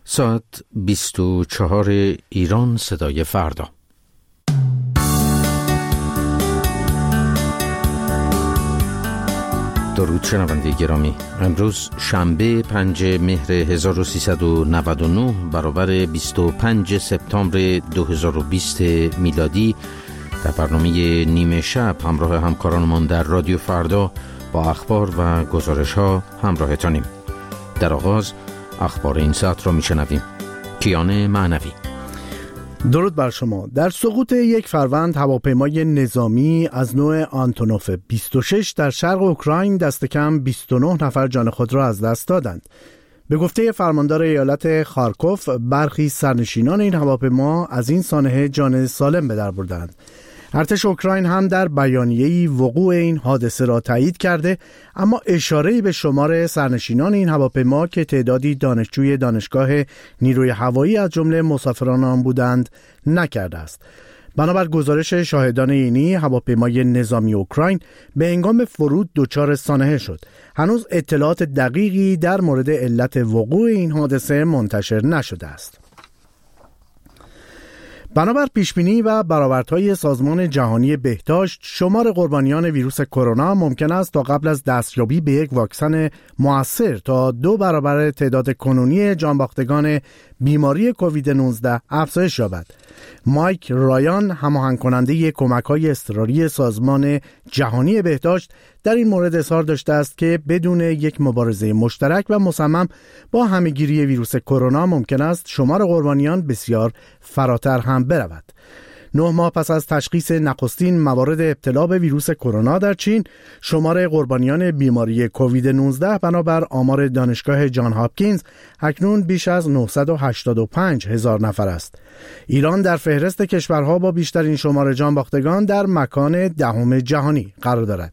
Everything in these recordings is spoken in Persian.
ساعت 24 ایران صدای فردا. درود شنونده گرامی، امروز شنبه 5 مهر 1399 برابر 25 سپتامبر 2020 میلادی در برنامه نیمه شب همراه همکارانمان در رادیو فردا با اخبار و گزارش ها همراهتانیم. در آغاز اخبار این ساعت را میشنویم. کیان معنوی. درود بر شما. در سقوط یک فروند هواپیمای نظامی از نوع آنتونوف 26 در شرق اوکراین دست کم 29 نفر جان خود را از دست دادند. به گفته فرماندار ایالت خارکوف، برخی سرنشینان این هواپیما از این سانحه جان سالم به در بردند. ارتش اوکراین هم در بیانیه‌ای وقوع این حادثه را تایید کرده، اما اشاره‌ای به شمار سرنشینان این هواپیما که تعدادی دانشجوی دانشگاه نیروی هوایی از جمله مسافران آن بودند نکرده است. بنابر گزارش شاهدان عینی، هواپیمای نظامی اوکراین به هنگام فرود دچار سانحه شد. هنوز اطلاعات دقیقی در مورد علت وقوع این حادثه منتشر نشده است. بنابر پیشبینی و برآوردهای سازمان جهانی بهداشت، شمار قربانیان ویروس کرونا ممکن است تا قبل از دستیابی به یک واکسن مؤثر تا 2 برابر تعداد کنونی جانباختگان بیماری کووید 19 افزایش یابد. مایک رایان، هماهنگ کننده کمک‌های اضطراری سازمان جهانی بهداشت، در این مورد اظهار داشته است که بدون یک مبارزه مشترک و مصمم با همه‌گیری ویروس کرونا ممکن است شمار قربانیان بسیار فراتر هم برود. 9 ماه پس از تشخیص نخستین موارد ابتلا به ویروس کرونا در چین، شمار قربانیان بیماری کووید 19 بنابر آمار دانشگاه جان هاپکینز اکنون بیش از 985,000 نفر است. ایران در فهرست کشورها با بیشترین شمار جانباختگان در مکان 10 جهانی قرار دارد.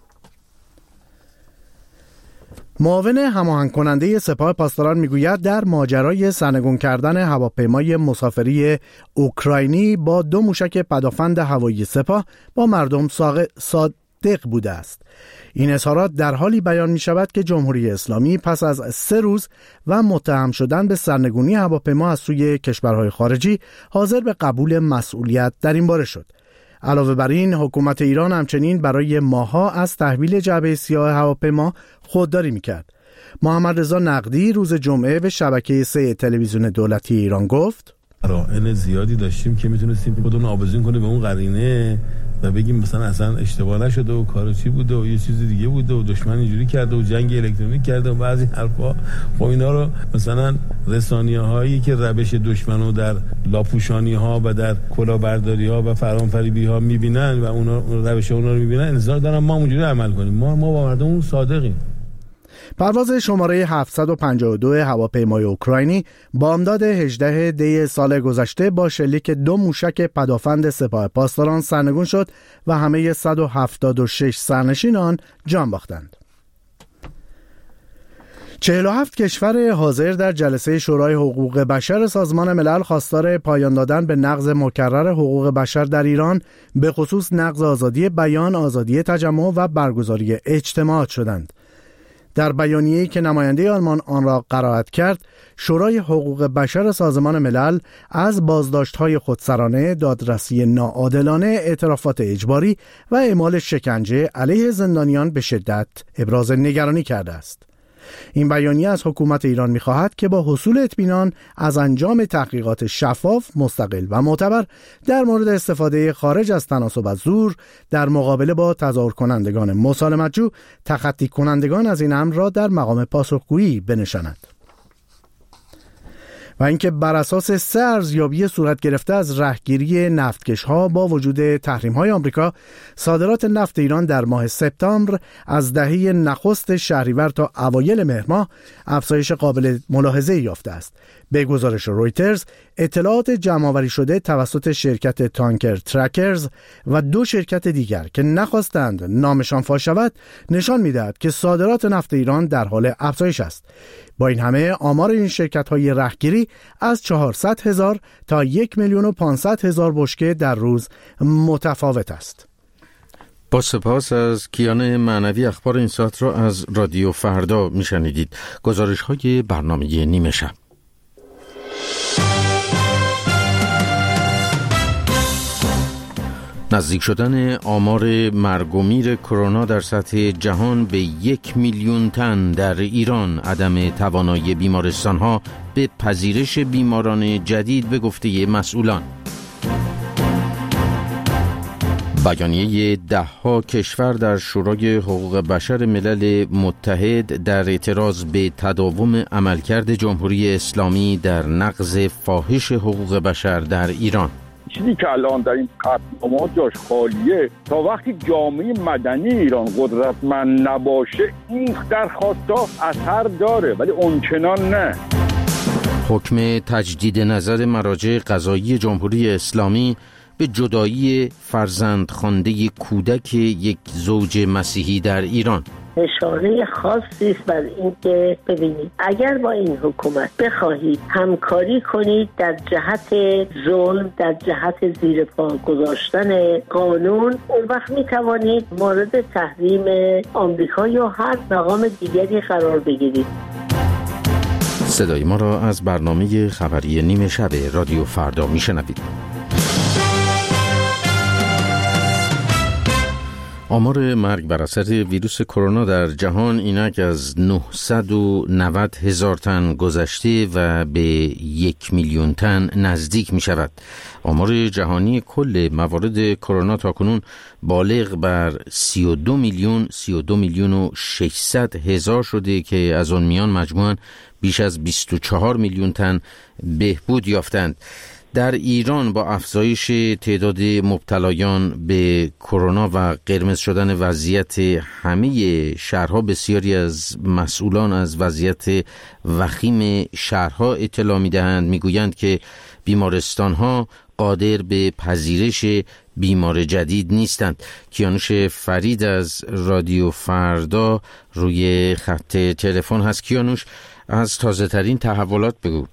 معاون هماهنگ کننده سپاه پاسداران میگوید در ماجرای سرنگون کردن هواپیمای مسافری اوکراینی با 2 موشک پدافند هوایی سپاه با مردم صادق بوده است. این اظهارات در حالی بیان می شود که جمهوری اسلامی پس از 3 روز و متهم شدن به سرنگونی هواپیما از سوی کشورهای خارجی حاضر به قبول مسئولیت در این باره شد. علاوه بر این، حکومت ایران همچنین برای ماه‌ها از تحویل جعبه سیاه هواپیما خودداری می‌کرد. محمد رضا نقدی روز جمعه به شبکه 3 تلویزیون دولتی ایران گفت: قرائن زیادی داشتیم که میتونستیم خودمون آویزون کنیم به اون قرینه و بگیم مثلا اصلا اشتباه نشده و کار چی بوده و یه چیز دیگه بوده و دشمن اینجوری کرده و جنگ الکترونیک کرده و بعضی حرفا. خب اینا رو مثلا رسانیه‌هایی که روش دشمنو در لاپوشانی‌ها و در کلاهبرداری‌ها و فرامفریبی‌ها می‌بینن و اونا روش اونا رو می‌بینن، انتظار دارن ما اونجوری عمل کنیم. ما با مردم صادقیم. پرواز شماره 752 هواپیمای اوکراینی بامداد 18 دی سال گذشته با شلیک 2 موشک پدافند سپاه پاسداران سرنگون شد و همه 176 سرنشین آن جان باختند. 47 کشور حاضر در جلسه شورای حقوق بشر سازمان ملل خواستار پایان دادن به نقض مکرر حقوق بشر در ایران، به خصوص نقض آزادی بیان، آزادی تجمع و برگزاری اجتماعات شدند. در بیانیه‌ای که نماینده آلمان آن را قرائت کرد، شورای حقوق بشر سازمان ملل از بازداشت‌های خودسرانه، دادرسی ناعادلانه، اعترافات اجباری و اعمال شکنجه علیه زندانیان به شدت ابراز نگرانی کرده است. این بیانیه از حکومت ایران می‌خواهد که با حصول اطمینان از انجام تحقیقات شفاف، مستقل و معتبر در مورد استفاده خارج از تناسب از زور در مقابله با تظاهر کنندگان مسالمت‌جو، تخطی کنندگان از این امر را در مقام پاسخگویی بنشاند. و اینکه بر اساس 3 ارزیابی صورت گرفته از رهگیری نفتکش‌ها با وجود تحریم‌های آمریکا، صادرات نفت ایران در ماه سپتامبر از دهه نخست شهریور تا اوایل مهر ماه افزایش قابل ملاحظه‌ای یافته است. به گزارش رویترز، اطلاعات جمع‌آوری شده توسط شرکت تانکر ترکرز و 2 شرکت دیگر که نخواستند نامشان فاش شود نشان می‌دهد که صادرات نفت ایران در حال افزایش است. با این همه آمار این شرکت‌های رهگیری از 400,000 تا 1,500,000 بشکه در روز متفاوت است. با سپاس از کیان معنوی. اخبار این ساعت را از رادیو فردا میشنیدید. گزارش‌های برنامه نیمه شب. نزدیک شدن آمار مرگ و میر کرونا در سطح جهان به 1 میلیون تن در ایران، عدم توانایی بیمارستان‌ها به پذیرش بیماران جدید به گفته مسئولان. بیانیه 10 کشور در شورای حقوق بشر ملل متحد در اعتراض به تداوم عملکرد جمهوری اسلامی در نقض فاحش حقوق بشر در ایران. چیزی که الان در این قطعنامه‌ها جاش خالیه، تا وقتی جامعه مدنی ایران قدرتمند نباشه این درخواست‌ها اثر داره، ولی اونچنان نه. حکم تجدید نظر مراجع قضایی جمهوری اسلامی به جدایی فرزندخوانده کودک یک زوج مسیحی در ایران. اشاره خاصی است بر این که ببینید اگر با این حکومت بخواهید همکاری کنید در جهت ظلم، در جهت زیر پا گذاشتن قانون، اون وقت می توانید مورد تحریم آمریکا یا هر مقام دیگری قرار بگیرید. صدای ما را از برنامه خبری نیمه شب رادیو فردا می شنوید. آمار مرگ بر اثر ویروس کرونا در جهان اینک از 990,000 تن گذشته و به 1 میلیون تن نزدیک می شود. آمار جهانی کل موارد کرونا تاکنون بالغ بر 32 میلیون و 600,000 شده که از آن میان مجموعاً بیش از 24 میلیون تن بهبود یافتند. در ایران با افزایش تعداد مبتلایان به کرونا و قرمز شدن وضعیت همه شهرها، بسیاری از مسئولان از وضعیت وخیم شهرها اطلاع می‌دهند. می‌گویند که بیمارستان‌ها قادر به پذیرش بیمار جدید نیستند. کیانوش فرید از رادیو فردا روی خط تلفن هست. کیانوش، از تازه‌ترین تحولات بگو.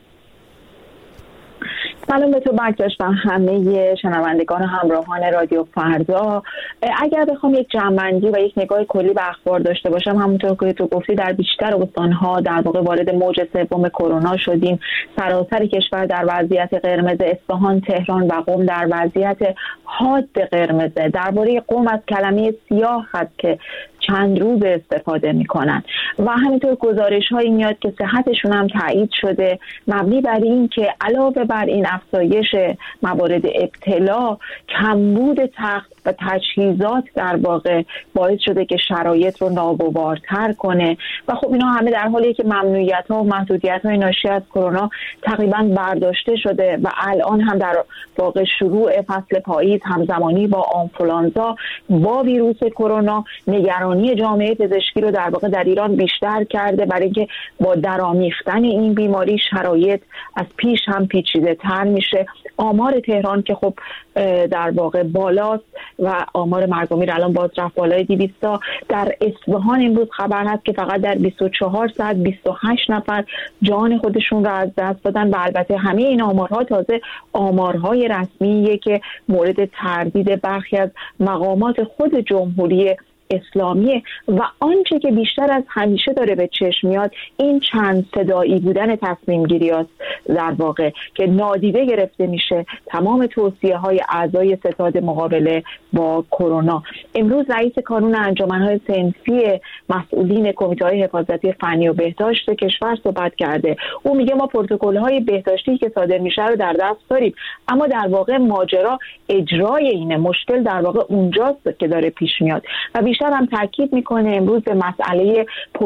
سلام به تو بکتاش و همه شنوندگان و همراهان رادیو فردا. اگر بخوام یک جمع‌بندی و یک نگاه کلی به اخبار داشته باشم، همونطور که تو گفتی در بیشتر استان‌ها در واقع وارد موج سوم کرونا شدیم. سراسر کشور در وضعیت قرمز، اصفهان، تهران و قم در وضعیت حاد قرمز. درباره قم از کلمه سیاه هست که چند روز استفاده میکنن و همینطور گزارش‌هایی میاد که صحتشون هم تایید شده، مبنی بر این که علاوه بر این افزایش موارد ابتلا، کمبود تخت و تجهیزات در واقع باعث شده که شرایط رو ناگوارتر کنه و خب اینا همه در حالی که ممنوعیت‌ها و محدودیت‌های ناشی از کرونا تقریباً برداشته شده و الان هم در واقع شروع فصل پاییز همزمانی با آنفولانزا با ویروس کرونا نگرانی جامعه پزشکی رو در واقع در ایران بیشتر کرده، برای اینکه با درآمیختن این بیماری شرایط از پیش هم پیچیده تر میشه. آمار تهران که خب در واقع بالاست و آمار مرگ و میر الان باز رفت بالای 200. در اصفهان امروز خبر هست که فقط در 24 ساعت 28 نفر جان خودشون رو از دست دادن و البته همه این آمارها تازه آمارهای رسمیه که مورد تردید برخی از مقامات خود جمهوری اسلامی و آنچه که بیشتر از همیشه داره به چشم میاد این چند صدایی بودن تصمیم گیری است در واقع که نادیده گرفته میشه تمام توصیه های اعضای ستاد مقابله با کرونا. امروز رئیس کانون انجمنهای صنفی مسئولین کمیته‌های حفاظتی فنی و بهداشت کشور صحبت کرده. او میگه ما پروتکل‌های بهداشتی که صادر میشه رو در دست داریم، اما در واقع ماجرا اجرای اینه، مشکل در واقع اونجاست که داره پیش میاد و بیشتر هم تاکید میکنه امروز به مسئله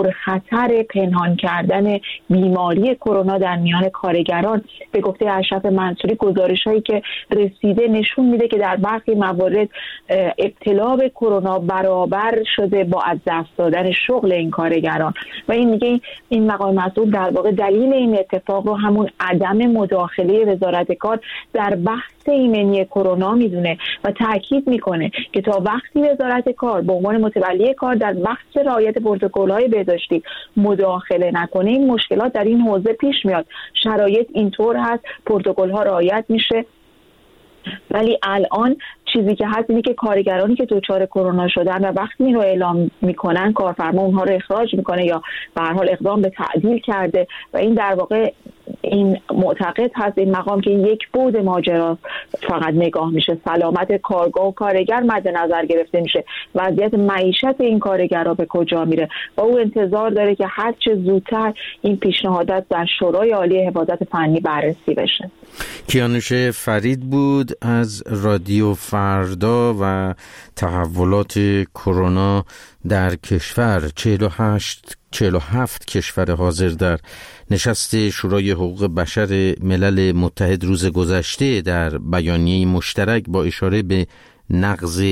پرخطر پنهان کردن بیماری کرونا در میان کارگران. به گفته اشرف منصوری گزارش‌هایی که رسیده نشون میده که در برخی موارد ابتلا به کرونا برابر شده با از دست دادن شغل این کارگران و این میگه این مقام مسئول در واقع دلیل این اتفاق رو همون عدم مداخله وزارت کار در بحث ایمنی کرونا میدونه و تاکید میکنه که تا وقتی وزارت کار به عنوان متولی کار در بحث رعایت پروتکل‌های بهداشتی مداخله نکنه این مشکلات در این حوزه پیش میاد. شرایط اینطور هست، پروتکل‌ها رعایت میشه، ولی الان چیزی که هست اینه که کارگرانی که دچار کرونا شدن و وقتی این رو اعلام میکنن کارفرما اونها رو اخراج میکنه یا به هر حال اقدام به تعدیل کرده و این در واقع این معتقد هست این مقام که این یک بعد ماجراست فقط نگاه میشه، سلامت کارگاه و کارگر مد نظر گرفته میشه، وضعیت معیشت این کارگرها به کجا میره و او انتظار داره که هر چه زودتر این پیشنهادات در شورای عالی حفاظت فنی بررسی بشه. کیانوش فرید بود از رادیو فردا و تحولات کرونا در کشور. 47 کشور حاضر در نشست شورای حقوق بشر ملل متحد روز گذشته در بیانیه مشترک با اشاره به نقض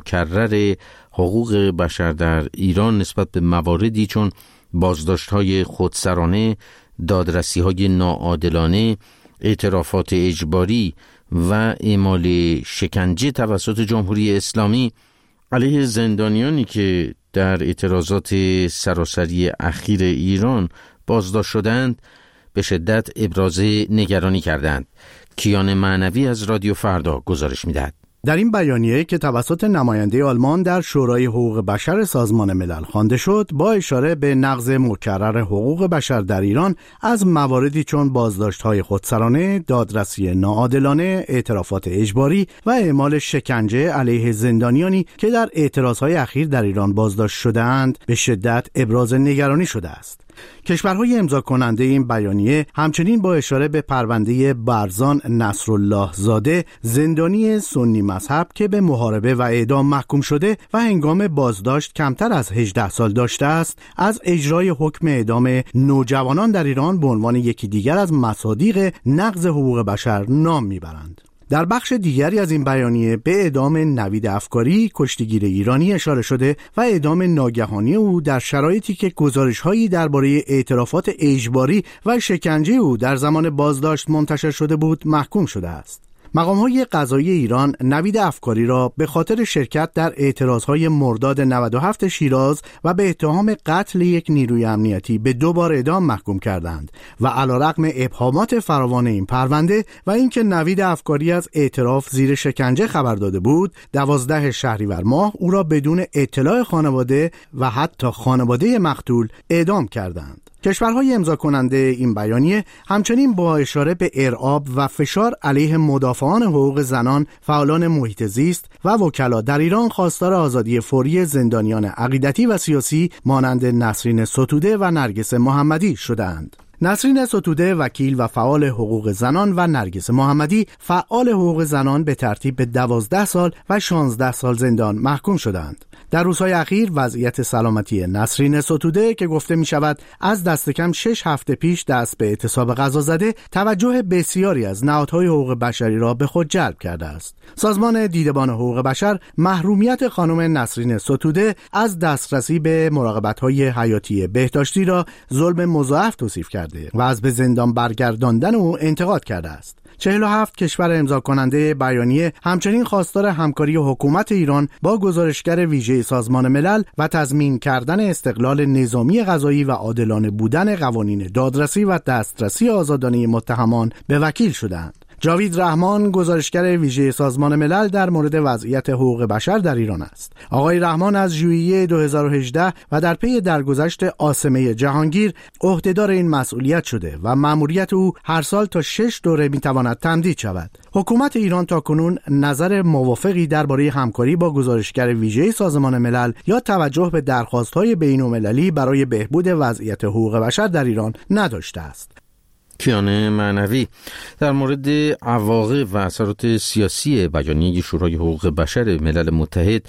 مکرر حقوق بشر در ایران نسبت به مواردی چون بازداشت‌های خودسرانه، دادرسی‌های ناعادلانه، اعترافات اجباری و اعمال شکنجه توسط جمهوری اسلامی علیه زندانیانی که در اعتراضات سراسری اخیر ایران بازداشت شدند به شدت ابراز نگرانی کردند. کیان معنوی از رادیو فردا گزارش می‌دهد. در این بیانیه که توسط نماینده آلمان در شورای حقوق بشر سازمان ملل خوانده شد، با اشاره به نقض مکرر حقوق بشر در ایران از مواردی چون بازداشت‌های خودسرانه، دادرسی ناعادلانه، اعترافات اجباری و اعمال شکنجه علیه زندانیانی که در اعتراضهای اخیر در ایران بازداشت شده‌اند به شدت ابراز نگرانی شده است. کشورهای امضا کننده این بیانیه همچنین با اشاره به پرونده برزان نصرالله زاده، زندانی سنی مذهب که به محاربه و اعدام محکوم شده و هنگام بازداشت کمتر از 18 سال داشته است، از اجرای حکم اعدام نوجوانان در ایران به عنوان یکی دیگر از مصادیق نقض حقوق بشر نام میبرند. در بخش دیگری از این بیانیه به اعدام نوید افکاری، کشتیگیر ایرانی اشاره شده و اعدام ناگهانی او در شرایطی که گزارش‌هایی درباره اعترافات اجباری و شکنجه او در زمان بازداشت منتشر شده بود محکوم شده است. مقام‌های قضایی ایران نوید افکاری را به خاطر شرکت در اعتراضهای مرداد 97 شیراز و به اتهام قتل یک نیروی امنیتی به 2 بار اعدام محکوم کردند و علیرغم ابهامات فراوان این پرونده و اینکه نوید افکاری از اعتراف زیر شکنجه خبر داده بود، 12 شهریور ماه او را بدون اطلاع خانواده و حتی خانواده مقتول اعدام کردند. کشورهای امضا کننده این بیانیه همچنین با اشاره به ارعاب و فشار علیه مدافعان حقوق زنان، فعالان محیط زیست و وکلا در ایران خواستار آزادی فوری زندانیان عقیدتی و سیاسی مانند نسرین ستوده و نرگس محمدی شدند. نسرین ستوده وکیل و فعال حقوق زنان و نرگس محمدی فعال حقوق زنان به ترتیب به 12 سال و 16 سال زندان محکوم شدند. در روزهای اخیر وضعیت سلامتی نسرین ستوده که گفته می شود از دست کم 6 هفته پیش دست به اعتصاب غذا زده، توجه بسیاری از نهادهای حقوق بشری را به خود جلب کرده است. سازمان دیدبان حقوق بشر محرومیت خانم نسرین ستوده از دسترسی به مراقبت‌های حیاتی بهداشتی را ظلم مضاعف توصیف کرده و از به زندان برگرداندن او انتقاد کرده است. 47 کشور امضا کننده بیانیه همچنین خواستار همکاری حکومت ایران با گزارشگر ویژه سازمان ملل و تضمین کردن استقلال نظامی قضایی و عادلانه بودن قوانین دادرسی و دسترسی آزادانه متهمان به وکیل شدند. جاوید رحمان گزارشگر ویژه سازمان ملل در مورد وضعیت حقوق بشر در ایران است. آقای رحمان از ژوئیه 2018 و در پی درگذشت عاصمه جهانگیر عهدهدار این مسئولیت شده و مأموریت او هر سال تا 6 دوره میتواند تمدید شود. حکومت ایران تاکنون نظر موافقی درباره همکاری با گزارشگر ویژه سازمان ملل یا توجه به درخواست‌های بین‌المللی برای بهبود وضعیت حقوق بشر در ایران نداشته است. کیان معنوی در مورد عواقب و اثرات سیاسی بیانیه شورای حقوق بشر ملل متحد،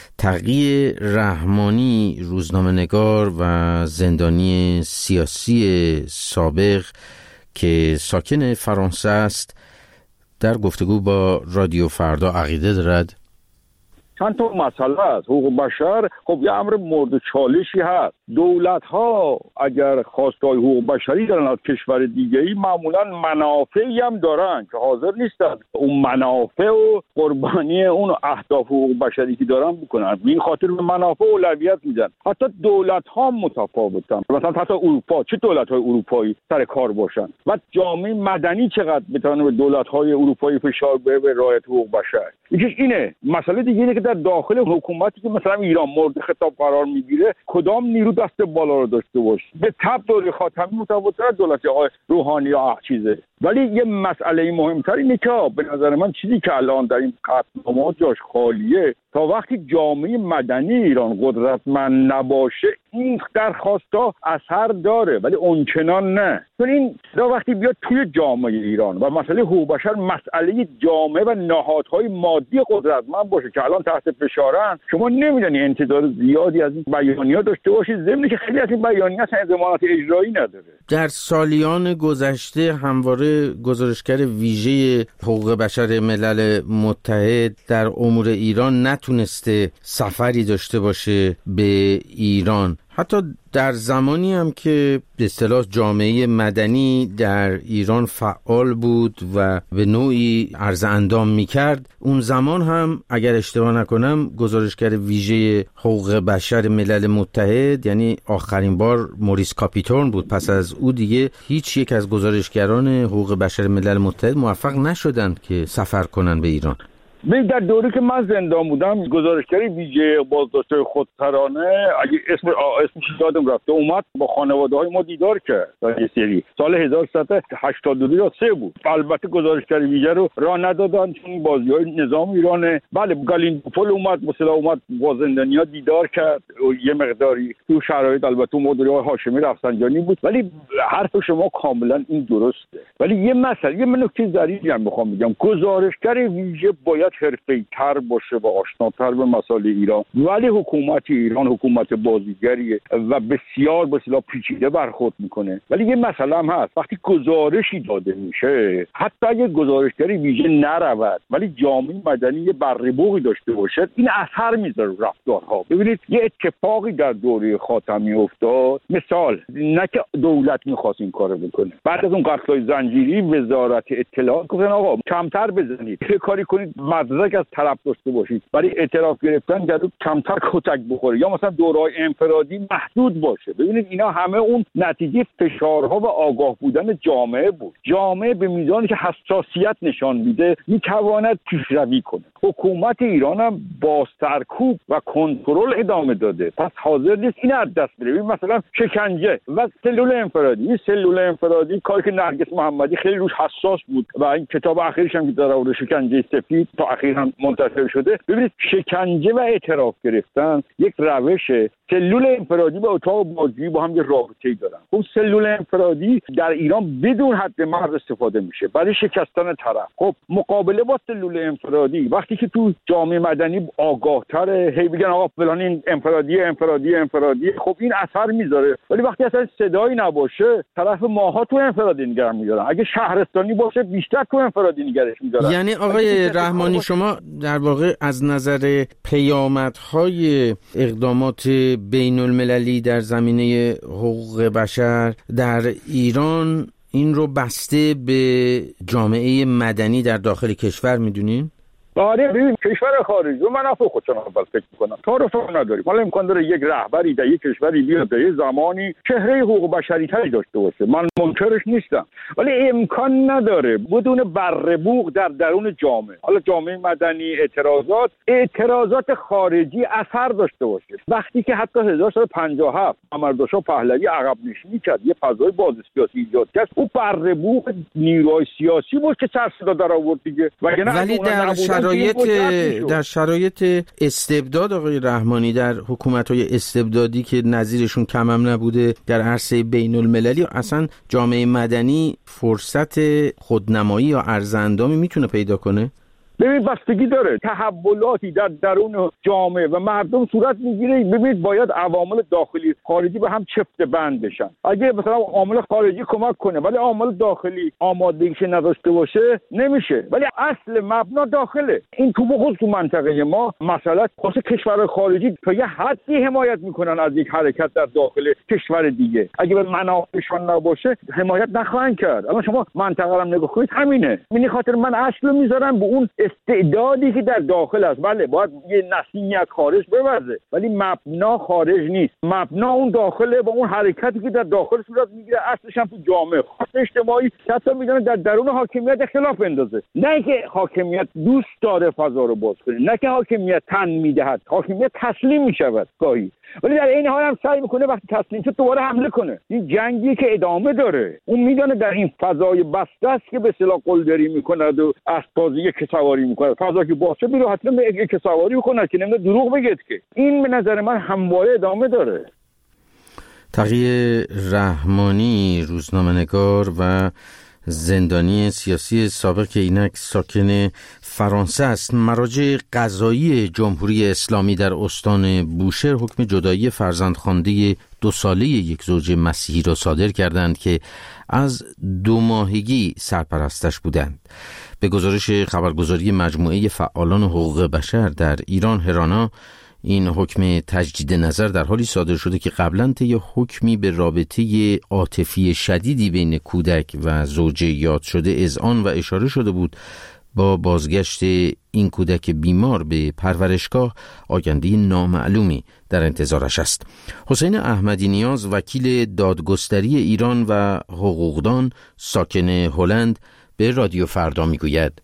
تقی رحمانی روزنامه‌نگار و زندانی سیاسی سابق که ساکن فرانسه است در گفتگو با رادیو فردا عقیده دارد چند تا مسئله است. حقوق بشر خب یه امر مورد چالشی هست. دولت ها اگر خواستای حقوق بشری دارن از کشور دیگه‌ای معمولا منافعی هم دارن که حاضر نیستن اون منافع و قربانی اون اهداف حقوق بشری که دارن بکنن. به این خاطر به منافع اولویت میدن. حتی دولت ها متفاوتن. مثلا حتی اروپا، چه دولت های اروپایی سر کار باشن و جامعه مدنی چقدر بتونه به دولت های اروپایی فشار بیاره به رعایت حقوق بشر. اینه مسئله دیگه اینه که در داخل حکومتی که مثلا ایران مورد خطاب قرار میگیره کدام نیرو دست بالا رو داشته باشه. به تبع دوره خاتمی متفاوت‌تر از دولت آقای روحانی یا چیزه. ولی یه مسئله مهمتر اینه که به نظر من چیزی که الان در این قطعنامه‌ها جاش خالیه، تا وقتی جامعه مدنی ایران قدرتمند نباشه این درخواست‌ها اثر داره، ولی اونچنان نه. چون این صدا وقتی بیاد توی جامعه ایران و مسئله حقوق بشر مسئله جامعه و نهادهای مادی قدرتمند باشه که الان تحت فشارن، شما نمیدونی انتظار زیادی از این بیانیه‌ها داشته باشید، ضمن که خیلی از این بیانیه‌ها ضمانت اجرایی نداره. در سالیان گذشته همواره گزارشگر ویژه حقوق بشر ملل متحد در امور ایران نتونسته سفری داشته باشه به ایران. حتی در زمانی هم که به اصطلاح جامعه مدنی در ایران فعال بود و به نوعی عرض اندام میکرد، اون زمان هم اگر اشتباه نکنم گزارشگر ویژه حقوق بشر ملل متحد، یعنی آخرین بار موریس کاپیتورن بود. پس از او دیگه هیچ یک از گزارشگران حقوق بشر ملل متحد موفق نشدند که سفر کنن به ایران. در دوره که من زندان بودم گزارشگری ویژه بازداشت خودسرانه، اگه اسمش یادم رفته، اومد با خانواده‌های ما دیدار کرد. یه سری سال 1382 یا 3 بود. البته گزارشگری ویژه رو راه ندادن چون بازی‌های نظام ایرانه. بله گالینپول اومد مثلا اومد با زندانی‌ها دیدار کرد یه مقداری تو شرایط، البته مدیری هاشمی رفسنجانی بود. ولی حرف شما کاملا این درسته. ولی یه نکته ظریفی هم می‌خوام بگم، گزارشگر ویژه باید حرفه‌ای‌تر باشه و آشناتر به مسائل ایران. ولی حکومت ایران حکومت بازیگریه و بسیار پیچیده برخورد میکنه. ولی یه مسئله هم هست، وقتی گزارشی داده میشه، حتی اگه گزارشگری ویژه نرود ولی جامعه مدنی یه برربوقی داشته باشه، این اثر میذاره رفتارها. ببینید یه اتفاقی در دوره خاتمی افتاد، مثال نه که دولت میخواست این کارو بکنه، بعد از اون قتل‌های زنجیری وزارت اطلاعات گفتن آقا کمتر بزنید، یه کاری کنید مدرک از طرف داشته باشید، برای اعتراف گرفتن جدو کمتر کتک بخوره، یا مثلا دوره‌های انفرادی محدود باشه. ببینید اینا همه اون نتیجه فشارها و آگاه بودن جامعه بود. جامعه به میزانی که حساسیت نشان میده میتواند پیشروی کنه. حکومت ایران هم با سرکوب و کنترل ادامه داده، پس حاضر نیست این از دست بره. مثلا شکنجه و سلول انفرادی کاری که نرگس محمدی خیلی روش حساس بود و این کتاب اخیرش هم که در شکنجه سفید تا اخیراً منتشر شده. ببینید شکنجه و اعتراف گرفتن یک روشه. سلول انفرادی با اتاق بازجویی با هم یه رابطه‌ای دارن. خب سلول انفرادی در ایران بدون حد مرز استفاده میشه برای شکستن طرف. خب مقابله با سلول انفرادی وقتی که تو جامعه مدنی آگاه‌تره، هی بگن آقا فلان این انفرادی، خب این اثر میذاره. ولی وقتی اصلا صدایی نباشه، طرف ماها تو انفرادی نگرش می‌دارن. اگه شهرستانی باشه بیشتر تو انفرادی نگرش می‌دارن. یعنی آقای رحمانی شما در واقع از نظر پیامدهای اقدامات بین المللی در زمینه حقوق بشر در ایران این رو بسته به جامعه مدنی در داخل کشور میدونین؟ آره ببین کشور خارجی و منافع خودشون اول فکر میکنن، تعارف نداریم. حالا امکان داره یک رهبری در یک کشوری بیاد در یک زمانی چهره حقوق بشری تری داشته باشه، من منکرش نیستم، ولی امکان نداره بدون برربوق در درون جامعه، حالا جامعه مدنی، اعتراضات خارجی اثر داشته باشه. وقتی که حتی 1357 محمدرضا پهلوی عقب نشینی کرد، یه فضای باز سیاسی ایجاد کرد، او برربوق نیروهای سیاسی بود که سر صدا در آورد دیگه. ولی در شرایط استبداد آقای رحمانی، در حکومت‌های استبدادی که نظیرشون کم هم نبوده در عرصه بین المللی، اصلا جامعه مدنی فرصت خودنمایی یا ارزندامی میتونه پیدا کنه؟ ببینید بستگی داره، تحولاتی در درون جامعه و مردم صورت میگیره. ببینید باید عوامل داخلی خارجی به هم چفت بند بشن. اگه مثلا عامل خارجی کمک کنه ولی عامل داخلی آمادگیش نداشته باشه نمیشه. ولی اصل مبنا داخله. این تو منطقه ما مثلا خاص کشور خارجی تا یه حدی حمایت میکنن از یک حرکت در داخل کشور دیگه، اگه به منافعشون نباشه حمایت نخواهند کرد. اما شما منطقه رو نگاه کنید همینه. خاطر من اصل میذارم به اون استعدادی که در داخل است. بله باید یه نسیمی از خارج بوزه، ولی مبنا خارج نیست. مبنا اون داخله با اون حرکتی که در داخل صورت میگیره، اصلش هم تو جامعه خاص اجتماعی حتی میدونه در درون حاکمیت اختلاف اندازه. نه که حاکمیت دوست داره فضا رو باز کنه، نه که حاکمیت تن میدهد، حاکمیت تسلیم میشود گاهی، ولی در این حال هم سعی میکنه وقتی تسلیم شد دوباره حمله کنه. این جنگی که ادامه داره، اون میدونه در این فضای بسته است که به اصطلاح قلدری میکنه و اسبازی یک سواری میکنه. فضا که باشه بیرو حتما یک سواری کنه که نمیده دروغ بگید که این به نظر من همواره ادامه داره. تقی رحمانی، روزنامه‌نگار و زندانی سیاسی سابق که اینک ساکن فرانسه است، مراجع قضایی جمهوری اسلامی در استان بوشهر حکم جدایی فرزندخوانده 2 ساله یک زوج مسیحی را صادر کردند که از 2 ماهگی سرپرستش بودند. به گزارش خبرگزاری مجموعه فعالان حقوق بشر در ایران هرانا، این حکم تجدید نظر در حالی صادر شده که قبلا طی حکمی به رابطه عاطفی شدیدی بین کودک و زوجه یاد شده اذعان و اشاره شده بود با بازگشت این کودک بیمار به پرورشگاه آینده نامعلومی در انتظارش است. حسین احمدی نیاز، وکیل دادگستری ایران و حقوقدان ساکن هلند، به رادیو فردا میگوید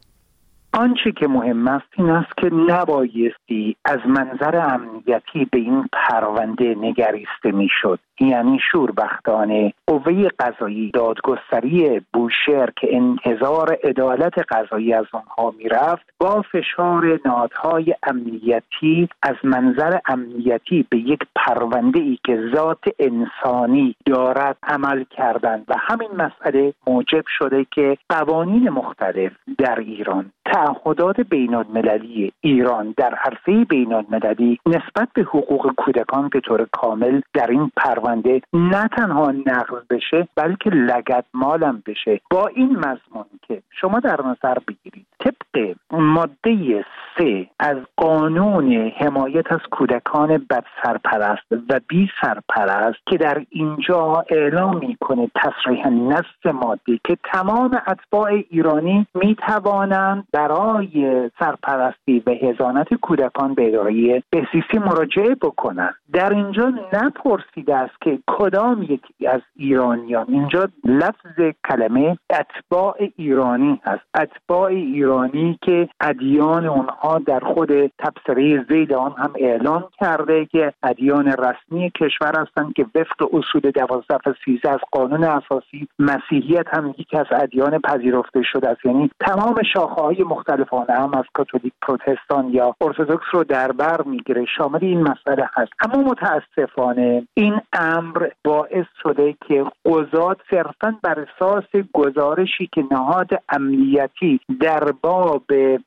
آنچه که مهم است این است که نبایستی از منظر امنیتی به این پرونده نگریسته میشد. یعنی شوربختانه قوه قضایی دادگستری بوشهر که انتظار عدالت قضایی از آنها میرفت، با فشار نهادهای امنیتی از منظر امنیتی به یک پرونده ای که ذات انسانی دارد عمل کردند و همین مسئله موجب شده که قوانین مختلف در ایران، تعهدات بین‌المللی ایران در عرصه بین‌المللی نسبت به حقوق کودکان به طور کامل در این پرونده نه تنها نقض بشه بلکه لگدمالم بشه. با این مضمون که شما در نظر بگیرید طبق ماده 3 از قانون حمایت از کودکان بد سرپرست و بی سرپرست که در اینجا اعلام میکنه تصریحاً نص ماده که تمام اتباع ایرانی میتوانند برای سرپرستی و حضانت کودکان به اداره بهزیستی مراجعه بکنند. در اینجا نپرسیده است که کدام یکی از ایرانیان، اینجا لفظ کلمه اتباع ایرانی هست، اتباع ایرانی که ادیان اونها در خود تبصره ذیل آن هم اعلان کرده که ادیان رسمی کشور هستند که وفق اصول 12 و 13 از قانون اساسی مسیحیت هم یکی از ادیان پذیرفته شده است. یعنی تمام شاخه‌های مختلفانه هم از کاتولیک، پروتستان یا ارتدوکس رو در بر میگیره، شامل این مسئله هست. اما متاسفانه این امر باعث شده که قضات صرفاً بر اساس گزارشی که نهاد امنیتی در باب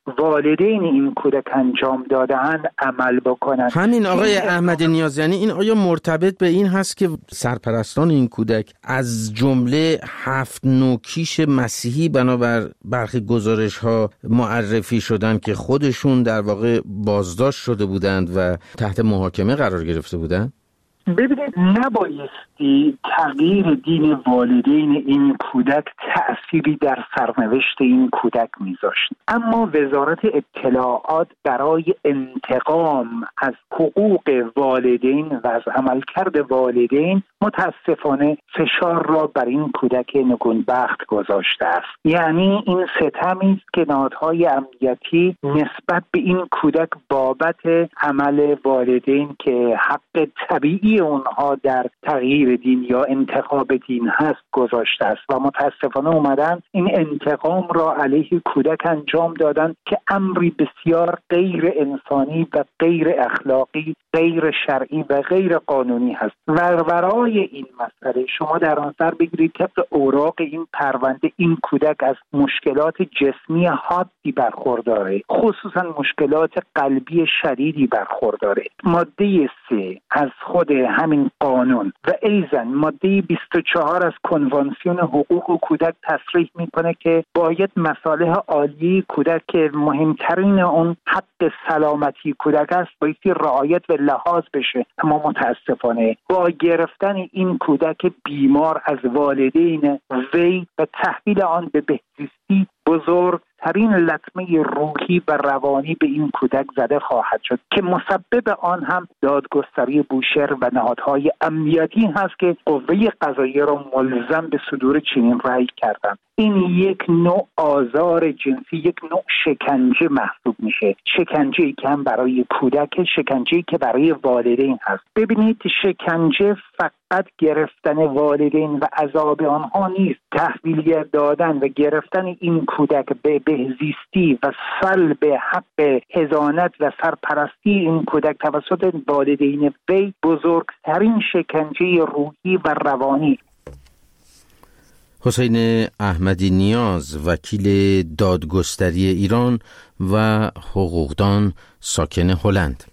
والدین این کودک انجام داده‌اند عمل بکنند. همین آقای احمدی نیاز، یعنی این آیا مرتبط به این هست که سرپرستان این کودک از جمله 7 نوکیش مسیحی بنابر برخی گزارش‌ها معرفی شدند که خودشون در واقع بازداشت شده بودند و تحت محاکمه قرار گرفته بودند؟ ببینید، نبایستی تغییر دین والدین این کودک تأثیری در سرنوشت این کودک میذاشت. اما وزارت اطلاعات برای انتقام از حقوق والدین و از عملکرد والدین متاسفانه فشار را بر این کودک نگونبخت گذاشته است. یعنی این ستمی است که نهادهای امنیتی نسبت به این کودک بابت عمل والدین که حق طبیعی اونها در تغییر دین یا انتخاب دین هست گذاشته است و متاسفانه اومدن این انتقام را علیه کودک انجام دادن که امری بسیار غیر انسانی و غیر اخلاقی، غیر شرعی و غیر قانونی هست. و برای این مسئله شما در نظر بگیرید طبق اوراق این پرونده این کودک از مشکلات جسمی حادی برخورداره، خصوصا مشکلات قلبی شدیدی برخورداره. ماده 3 از خود همین قانون و ایضاً ماده 24 از کنوانسیون حقوق کودک تصریح میکنه که باید مصالح عالی کودک که مهمترین اون حق سلامتی کودک است بایستی رعایت و لحاظ بشه. اما متاسفانه با گرفتن این کودک بیمار از والدین وی و تحویل آن به بهزیستی، بزرگترین بزرگترین لطمه روحی و روانی به این کودک زده خواهد شد که مسبب آن هم دادگستری بوشهر و نهادهای امنیتی هست که قوه قضاییه را ملزم به صدور چنین رأی کردند. این یک نوع آزار جنسی، یک نوع شکنجه محسوب میشه. شکنجه‌ای که هم برای کودک، شکنجه‌ای که برای والدین هست. ببینید شکنجه فقط گرفتن والدین و عذاب آنها نیست. تحویل دادن و گرفتن این کودک به بهزیستی و سلب حق حضانت و سرپرستی این کودک توسط والدین وی بزرگترین شکنجه روحی و روانی. حسین احمدی نیاز، وکیل دادگستری ایران و حقوقدان ساکن هلند.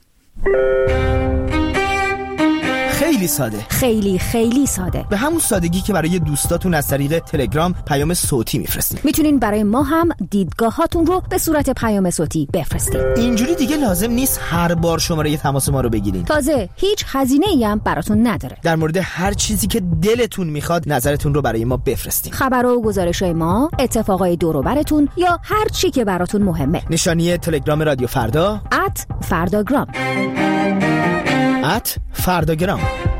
خیلی ساده، خیلی ساده، به همون سادگی که برای دوستاتون از طریق تلگرام پیام صوتی میفرستین. میتونین برای ما هم دیدگاهاتون رو به صورت پیام صوتی بفرستین. اینجوری دیگه لازم نیست هر بار شماره تماس ما رو بگیرین. تازه هیچ هزینه‌ای هم براتون نداره. در مورد هر چیزی که دلتون میخواد نظرتون رو برای ما بفرستین. خبر و گزارش‌های ما، اتفاقای دور و براتون یا هر چی که براتون مهمه. نشانی تلگرام رادیو فردا @فرداگرام. فرداگرام.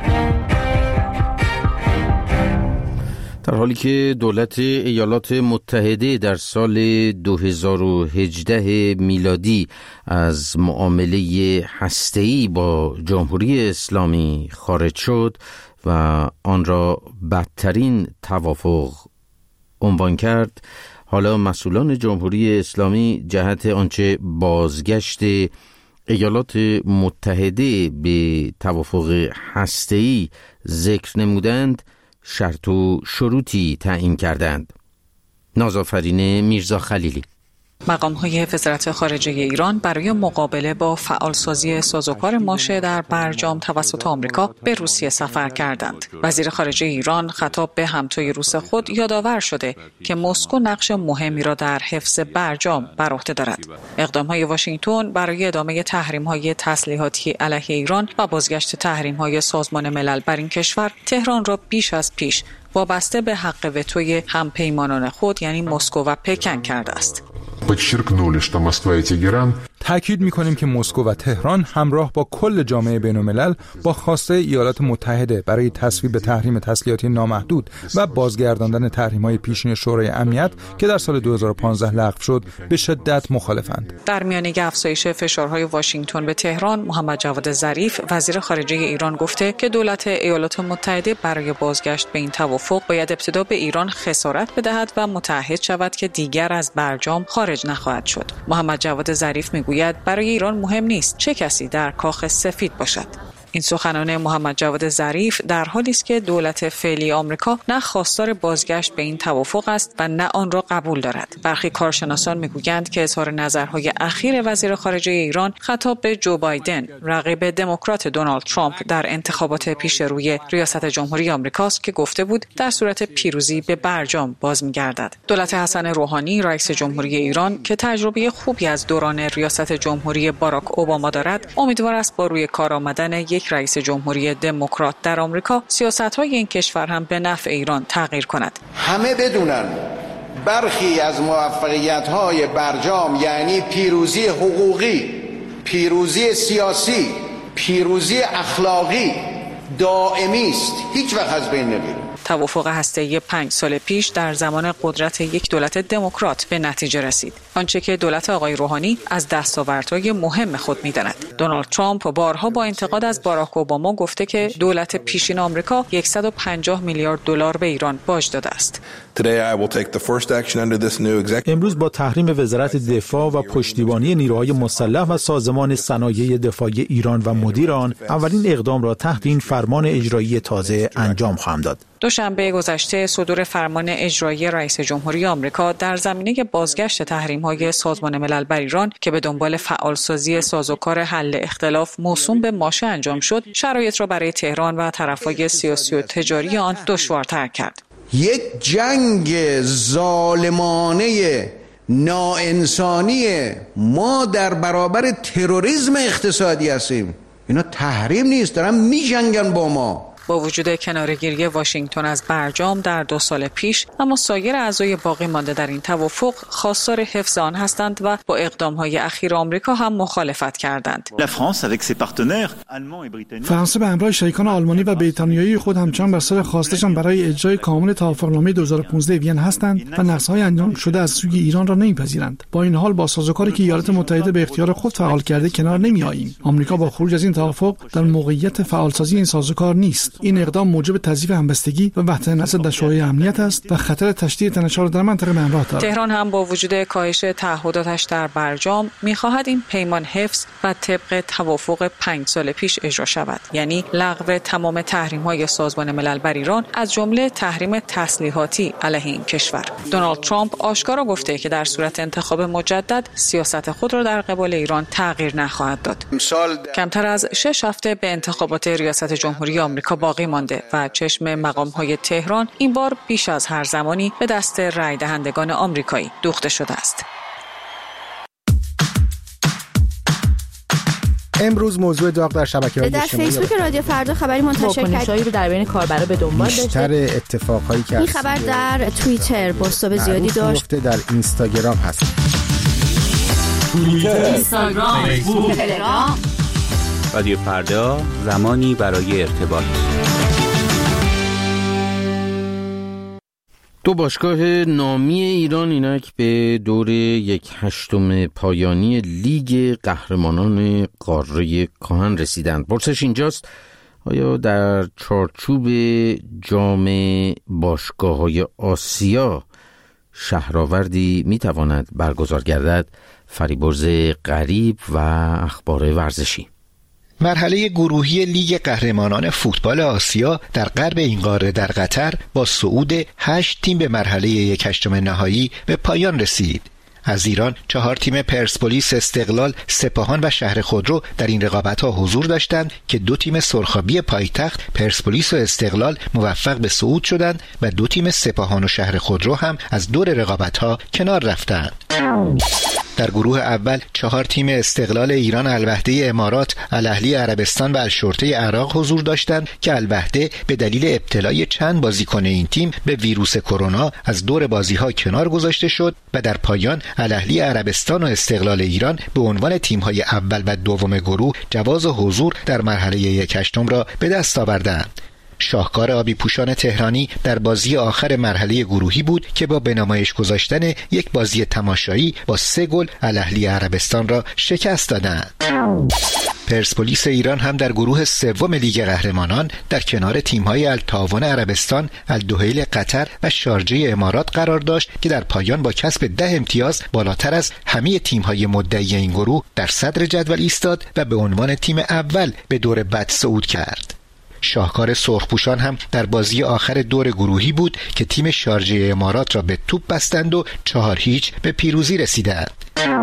در حالی که دولت ایالات متحده در سال 2018 میلادی از معامله هسته‌ای با جمهوری اسلامی خارج شد و آن را بدترین توافق عنوان کرد، حالا مسئولان جمهوری اسلامی جهت آنچه بازگشت ایالات متحده به توافق هسته‌ای ذکر نمودند، شرط و شروطی تعیین کردند. نازآفرین میرزا خلیلی. مقام‌های وزارت خارجه ایران برای مقابله با فعالسازی سازوکار ماشه در برجام توسط آمریکا به روسیه سفر کردند. وزیر خارجه ایران خطاب به همتای روس خود یادآور شده که مسکو نقش مهمی را در حفظ برجام بر عهده دارد. اقدام‌های واشنگتن برای ادامه تحریم‌های تسلیحاتی علیه ایران و بازگشت تحریم‌های سازمان ملل بر این کشور تهران را بیش از پیش وابسته به حق وتوی همپیمانان خود یعنی مسکو و پکن کرده است. تأکید می‌کنیم که مسکو و تهران همراه با کل جامعه بین‌الملل با خواسته ایالات متحده برای تصویب تحریم تسلیحاتی نامحدود و بازگرداندن تحریم‌های پیشین شورای امنیت که در سال 2015 لغو شد به شدت مخالفند. در میانه افزایش فشارهای واشنگتن به تهران، محمد جواد ظریف وزیر خارجه ایران گفته که دولت ایالات متحده برای بازگشت به این توافق باید ابتدا به ایران خسارت بدهد و متعهد شود که دیگر از برجام خارج نخواهد شد. محمد جواد ظریف میگوید برای ایران مهم نیست چه کسی در کاخ سفید باشد. این سخنان محمد جواد ظریف در حالی است که دولت فعلی آمریکا نه خواستار بازگشت به این توافق است و نه آن را قبول دارد. برخی کارشناسان میگویند که اظهار نظرهای اخیر وزیر خارجه ایران خطاب به جو بایدن، رقیب دموکرات دونالد ترامپ در انتخابات پیش روی ریاست جمهوری آمریکاست که گفته بود در صورت پیروزی به برجام باز می‌گردد. دولت حسن روحانی رئیس جمهوری ایران که تجربه خوبی از دوران ریاست جمهوری باراک اوباما دارد، امیدوار است با روی کار آمدن رئیس جمهوری دموکرات در آمریکا سیاست‌های این کشور هم به نفع ایران تغییر کند. همه بدونن برخی از موفقیت‌های برجام یعنی پیروزی حقوقی، پیروزی سیاسی، پیروزی اخلاقی دائمی است، هیچ وقت از بین نمیره. توافق هسته‌ای 5 سال پیش در زمان قدرت یک دولت دموکرات به نتیجه رسید، آنچه که دولت آقای روحانی از دستاوردهای مهم خود می‌داند. دونالد ترامپ بارها با انتقاد از باراک اوباما گفته که دولت پیشین آمریکا 150 میلیارد دلار به ایران باج داده است. امروز با تحریم وزارت دفاع و پشتیبانی نیروهای مسلح و سازمان صنایع دفاعی ایران و مدیر آن، اولین اقدام را تحت این فرمان اجرایی تازه انجام خواهم داد. دوشنبه گذشته صدور فرمان اجرایی رئیس جمهوری آمریکا در زمینه بازگشت تحریم‌های سازمان ملل بر ایران که به دنبال فعالسازی سازوکار حل اختلاف موسوم به ماشه انجام شد، شرایط را برای تهران و طرف‌های سیاسی و تجاری آن دشوارتر کرد. یک جنگ ظالمانه ناانسانی ما در برابر تروریسم اقتصادی هستیم. اینا تحریم نیست، دارن می‌جنگن با ما. با وجود کناره‌گیری واشنگتن از برجام در 2 سال پیش، اما سایر اعضای باقی مانده در این توافق خواستار حفظ آن هستند و با اقدام‌های اخیر آمریکا هم مخالفت کردند. فرانسه به همراه شریکان آلمانی و بریتانیایی خود همچنان بر سر خواستشان برای اجرای کامل توافقنامه 2015 وین هستند و نقض‌های انجام شده از سوی ایران را نمی‌پذیرند. با این حال با سازوکاری که ایالات متحده به اختیار خود فعال کرده کنار نمی‌آییم. آمریکا با خروج از این توافق در موقعیت فعالسازی این سازوکار نیست. این اقدام موجب تضعیف همبستگی و وحدت نسل در شورای امنیت است و خطر تشدید تنش‌ها در منطقه به همراه دارد. تهران هم با وجود کاهش تعهداتش در برجام می‌خواهد این پیمان حفظ و طبق توافق 5 سال پیش اجرا شود، یعنی لغو تمام تحریم‌های سازمان ملل بر ایران از جمله تحریم تسلیحاتی علیه این کشور. دونالد ترامپ آشکارا گفته که در صورت انتخاب مجدد سیاست خود را در قبال ایران تغییر نخواهد داد. کمتر از 6 هفته به انتخابات ریاست جمهوری آمریکا باقی مانده و چشم مقام‌های تهران این بار بیش از هر زمانی به دست رای دهندگان آمریکایی دوخته شده است. امروز موضوع داغ در شبکه‌های اجتماعی در فیسبوک رادیو فردا خبری منتشر کرد رو در بین کاربرا به دنبال داشته. بیشتر اتفاقایی که این خبر در توییتر بازتاب زیادی داشت. در اینستاگرام هست. اینستاگرام، فیسبوک، تلگرام. رادیو فردا، زمانی برای ارتباط. دو باشگاه نامی ایران اینک به دور 1/8 پایانی لیگ قهرمانان قاره کهن رسیدند. پرسش اینجاست آیا در چارچوب جام باشگاه‌های آسیا شهرآوردی میتواند برگزار گردد؟ فریبرز غریب و اخبار ورزشی. مرحله گروهی لیگ قهرمانان فوتبال آسیا در غرب این قاره در قطر با صعود 8 تیم به مرحله 1/8 نهایی به پایان رسید. از ایران 4 تیم پرسپولیس، استقلال، سپاهان و شهر خودرو در این رقابت‌ها حضور داشتند که 2 تیم سرخابی پایتخت، پرسپولیس و استقلال موفق به صعود شدند و 2 تیم سپاهان و شهر خودرو هم از دور رقابت‌ها کنار رفتند. در گروه اول 4 تیم استقلال ایران، الوحده امارات، الاهلی عربستان و الشرطه عراق حضور داشتند که الوحده به دلیل ابتلای چند بازیکن این تیم به ویروس کرونا از دور بازی‌ها کنار گذاشته شد و در پایان الاهلی عربستان و استقلال ایران به عنوان تیم‌های اول و دوم گروه جواز حضور در مرحله 1/8 را به دست آوردند. شاهکار آبی پوشان تهرانی در بازی آخر مرحله گروهی بود که با به نمایش گذاشتن یک بازی تماشایی با 3 گل الاهلی عربستان را شکست دادند. پرسپولیس ایران هم در گروه سوم لیگ قهرمانان در کنار تیم‌های التعاون عربستان، الدحیل قطر و شارجه امارات قرار داشت که در پایان با کسب 10 امتیاز بالاتر از همه تیم‌های مدعی این گروه در صدر جدول ایستاد و به عنوان تیم اول به دور بعد صعود کرد. شاهکار سرخپوشان هم در بازی آخر دور گروهی بود که تیم شارجه امارات را به توپ بستند و 4-0 به پیروزی رسیدند.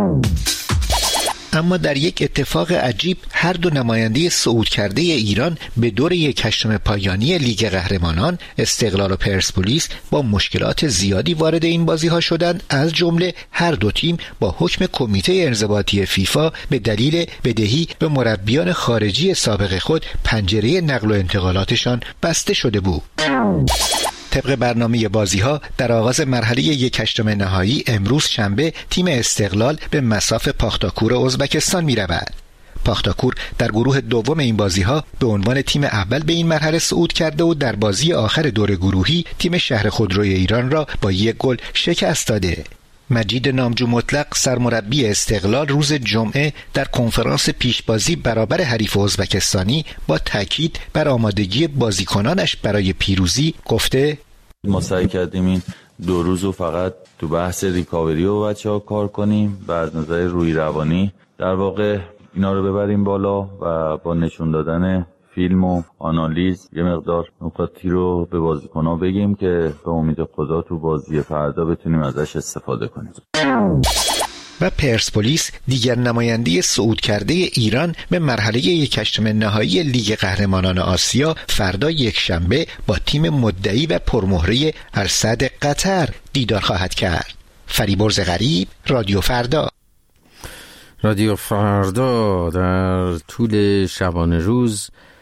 اما در یک اتفاق عجیب هر دو نماینده صعود کرده ایران به دور 1/8 پایانی لیگ قهرمانان، استقلال و پرسپولیس، با مشکلات زیادی وارد این بازی ها شدند. از جمله هر دو تیم با حکم کمیته انضباطی فیفا به دلیل بدهی به مربیان خارجی سابق خود پنجره نقل و انتقالاتشان بسته شده بود. طبق برنامه بازی‌ها در آغاز مرحله 1/8 نهایی امروز شنبه تیم استقلال به مصاف پاختاکور ازبکستان می‌رود. پاختاکور در گروه دوم این بازی‌ها به عنوان تیم اول به این مرحله صعود کرده و در بازی آخر دور گروهی تیم شهر خودروی ایران را با 1 گل شکست داده. مجید نامجو مطلق سرمربی استقلال روز جمعه در کنفرانس پیشبازی برابر حریف ازبکستانی با تاکید بر آمادگی بازیکنانش برای پیروزی گفته: ما سعی کردیم این 2 روزو فقط تو بحث ریکاوری و بچه‌ها کار کنیم و از نظر روحی روانی در واقع اینا رو ببریم بالا و با نشون دادن فیلم و آنالیز یه مقدار نکاتی رو به بازیکن‌ها بگیم که به امید خدا تو بازی فردا بتونیم ازش استفاده کنیم. و پرسپولیس دیگر نماینده صعود کرده ایران به مرحله 1/8 نهایی لیگ قهرمانان آسیا فردا یکشنبه با تیم مدعی و پرمهره السد قطر دیدار خواهد کرد. فریبرز غریب، رادیو فردا. رادیو فردا در طول شبانه روز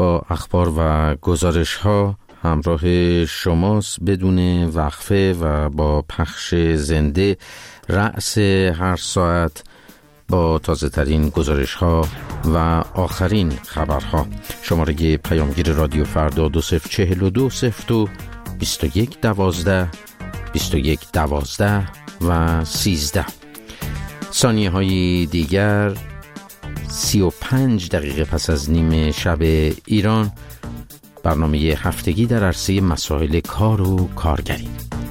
با اخبار و گزارش ها همراه شماست بدون وقفه و با پخش زنده رأس هر ساعت با تازه ترین گزارش ها و آخرین خبرها. شماره پیامگیر رادیو فردا 2042 02 21 12 21 12 و 13. ثانیه های دیگر 35 دقیقه پس از نیم شب ایران، برنامه هفتگی در عرصه مسائل کار و کارگری.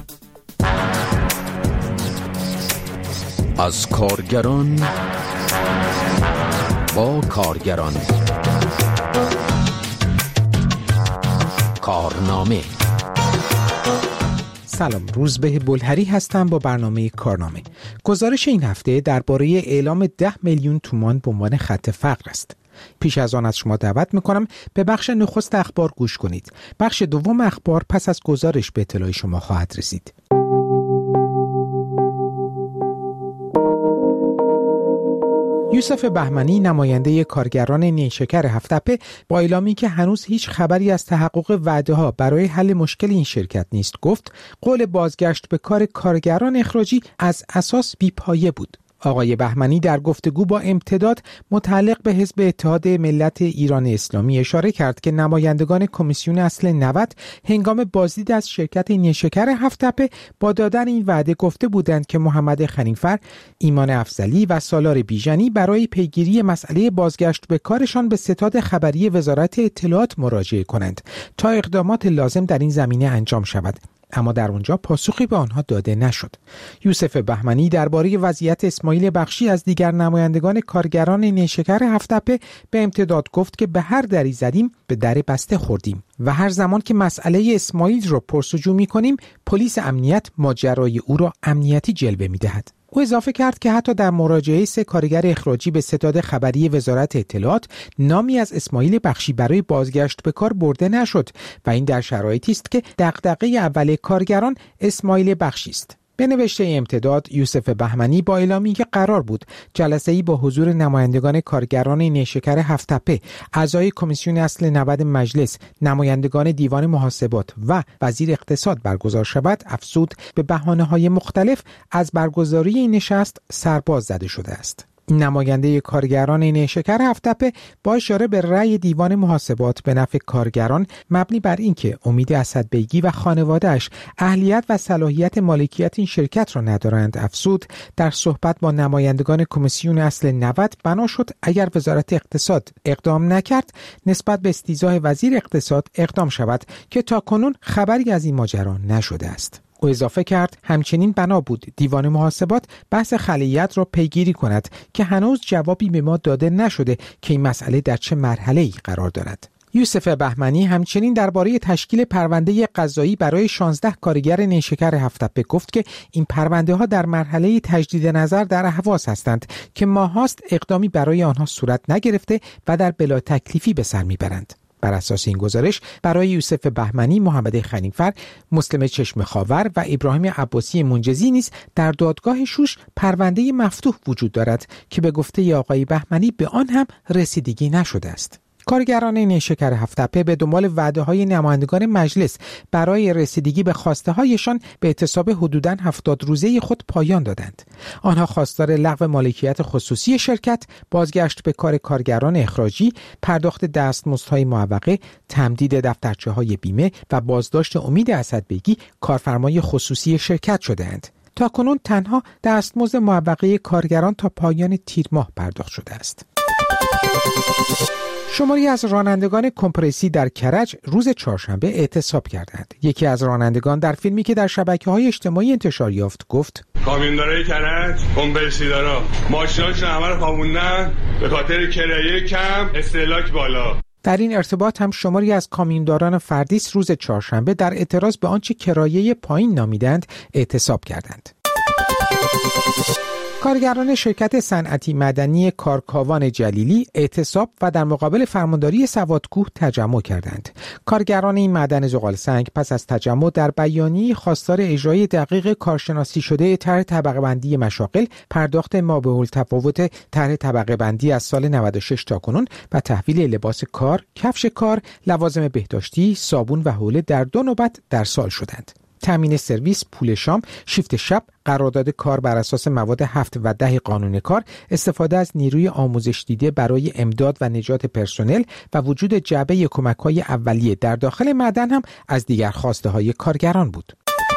از کارگران با کارگران، کارنامه. سلام، روزبه بلهری هستم با برنامه کارنامه. گزارش این هفته درباره اعلام 10 میلیون تومان به عنوان خط فقر است. پیش از آن از شما دعوت میکنم به بخش نخست اخبار گوش کنید. بخش دوم اخبار پس از گزارش به اطلاع شما خواهد رسید. یوسف بهمنی، نماینده کارگران نیشکر هفت‌تپه، با اعلامی که هنوز هیچ خبری از تحقق وعده‌ها برای حل مشکل این شرکت نیست، گفت قول بازگشت به کار کارگران اخراجی از اساس بی‌پایه بود. آقای بهمنی در گفتگو با امتداد متعلق به حزب اتحاد ملت ایران اسلامی اشاره کرد که نمایندگان کمیسیون اصل 90 هنگام بازدید از شرکت نیشکر هفت‌تپه با دادن این وعده گفته بودند که محمد خنیفر، ایمان افضلی و سالار بیژنی برای پیگیری مسئله بازگشت به کارشان به ستاد خبری وزارت اطلاعات مراجعه کنند تا اقدامات لازم در این زمینه انجام شود. اما در اونجا پاسخی به آنها داده نشد. یوسف بهمنی درباره وضعیت اسماعیل بخشی از دیگر نمایندگان کارگران نیشکر هفت‌تپه به امتداد گفت که به هر دری زدیم به در بسته خوردیم و هر زمان که مسئله اسماعیل رو پرسجو می‌کنیم پلیس امنیت ماجرای او را امنیتی جلوه می‌دهد. او اضافه کرد که حتی در مراجعه 3 کارگر اخراجی به ستاد خبری وزارت اطلاعات نامی از اسماعیل بخشی برای بازگشت به کار برده نشد و این در شرایطی است که دغدغه اول کارگران اسماعیل بخشی است. به نوشته امتداد، یوسف بهمنی با اعلامی که قرار بود جلسه‌ای با حضور نمایندگان کارگران نیشکر هفت‌تپه، اعضای کمیسیون اصل 90 مجلس، نمایندگان دیوان محاسبات و وزیر اقتصاد برگزار شود، افزود به بهانه‌های مختلف از برگزاری این نشست سرباز زده شده است. نماینده کارگران نیشکر هفت‌تپه با اشاره به رأی دیوان محاسبات به نفع کارگران مبنی بر اینکه امید اسدبیگی و خانواده‌اش اهلیت و صلاحیت مالکیت این شرکت را ندارند، افزود در صحبت با نمایندگان کمیسیون اصل 90 بنا شد اگر وزارت اقتصاد اقدام نکرد نسبت به استیضاح وزیر اقتصاد اقدام شود که تاکنون خبری از این ماجرا نشده است. او اضافه کرد همچنین بنا بود دیوان محاسبات بحث خلیت را پیگیری کند که هنوز جوابی به ما داده نشده که این مسئله در چه مرحله‌ای قرار دارد. یوسف بهمنی همچنین درباره تشکیل پرونده قضایی برای 16 کارگر نیشکر هفت‌تپه گفت که این پرونده ها در مرحله تجدید نظر در اهواز هستند که ماهاست اقدامی برای آنها صورت نگرفته و در بلا تکلیفی به سر میبرند. بر اساس این گزارش برای یوسف بهمنی، محمد خنیفر، مسلم چشم خاور و ابراهیم عباسی منجزی نیز در دادگاه شوش پرونده مفتوح وجود دارد که به گفته آقای بهمنی به آن هم رسیدگی نشده است. کارگران نیشکر هفت‌تپه به دنبال وعده‌های نمایندگان مجلس برای رسیدگی به خواسته‌هایشان به اعتصاب حدوداً 70 روزه خود پایان دادند. آنها خواستار لغو مالکیت خصوصی شرکت، بازگشت به کار کارگران اخراجی، پرداخت دستمزدهای معوقه، تمدید دفترچه‌های بیمه و بازداشت امید اسدبیگی، کارفرمای خصوصی شرکت شده‌اند. تاکنون تنها دستمزد معوقه کارگران تا پایان تیر ماه پرداخت شده است. شماری از رانندگان کمپرسی در کرج روز چهارشنبه اعتصاب کردند. یکی از رانندگان در فیلمی که در شبکه‌های اجتماعی انتشار یافت گفت: کامیوندارای کرج، کمپرسی دارا، ماشیناشون همه رو خوابوندن به خاطر کرایه کم، استهلاک بالا. در این ارتباط هم شماری از کامیونداران فردیس روز چهارشنبه در اعتراض به آنچه کرایه پایین نامیدند اعتصاب کردند. کارگران شرکت صنعتی مدنی کارکاوان جلیلی اعتصاب و در مقابل فرمانداری سوادکوه تجمع کردند. کارگران این معدن زغالسنگ پس از تجمع در بیانیه خواستار اجرای دقیق کارشناسی شده طرح طبقه بندی مشاغل، پرداخت مابع‌التفاوت طرح طبقه بندی از سال 96 تا کنون و تحویل لباس کار، کفش کار، لوازم بهداشتی، صابون و حوله در 2 نوبت در سال شدند. تامین سرویس، پول شام، شیفت شب، قرارداد کار بر اساس مواد 7 و 10 قانون کار، استفاده از نیروی آموزش دیده برای امداد و نجات پرسنل و وجود جعبه کمک‌های اولیه در داخل معدن هم از دیگر خواسته‌های کارگران بود.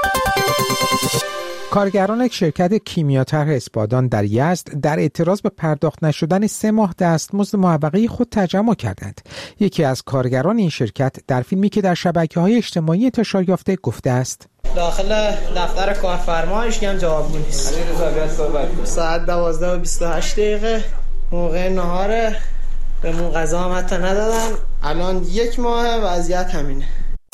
کارگران شرکت کیمیاطرح اسپادان در یزد در اعتراض به پرداخت نشدن 3 ماه دستمزد معوقه خود تجمع کردند. یکی از کارگران این شرکت در فیلمی که در شبکه‌های اجتماعی انتشار یافته گفته است: داخل دفتر کارفرما هیچکم جوابگو نیست. ساعت 12:28 موقع نهار بهمون غذا هم حتی ندادن. الان 1 ماه وضعیت همینه.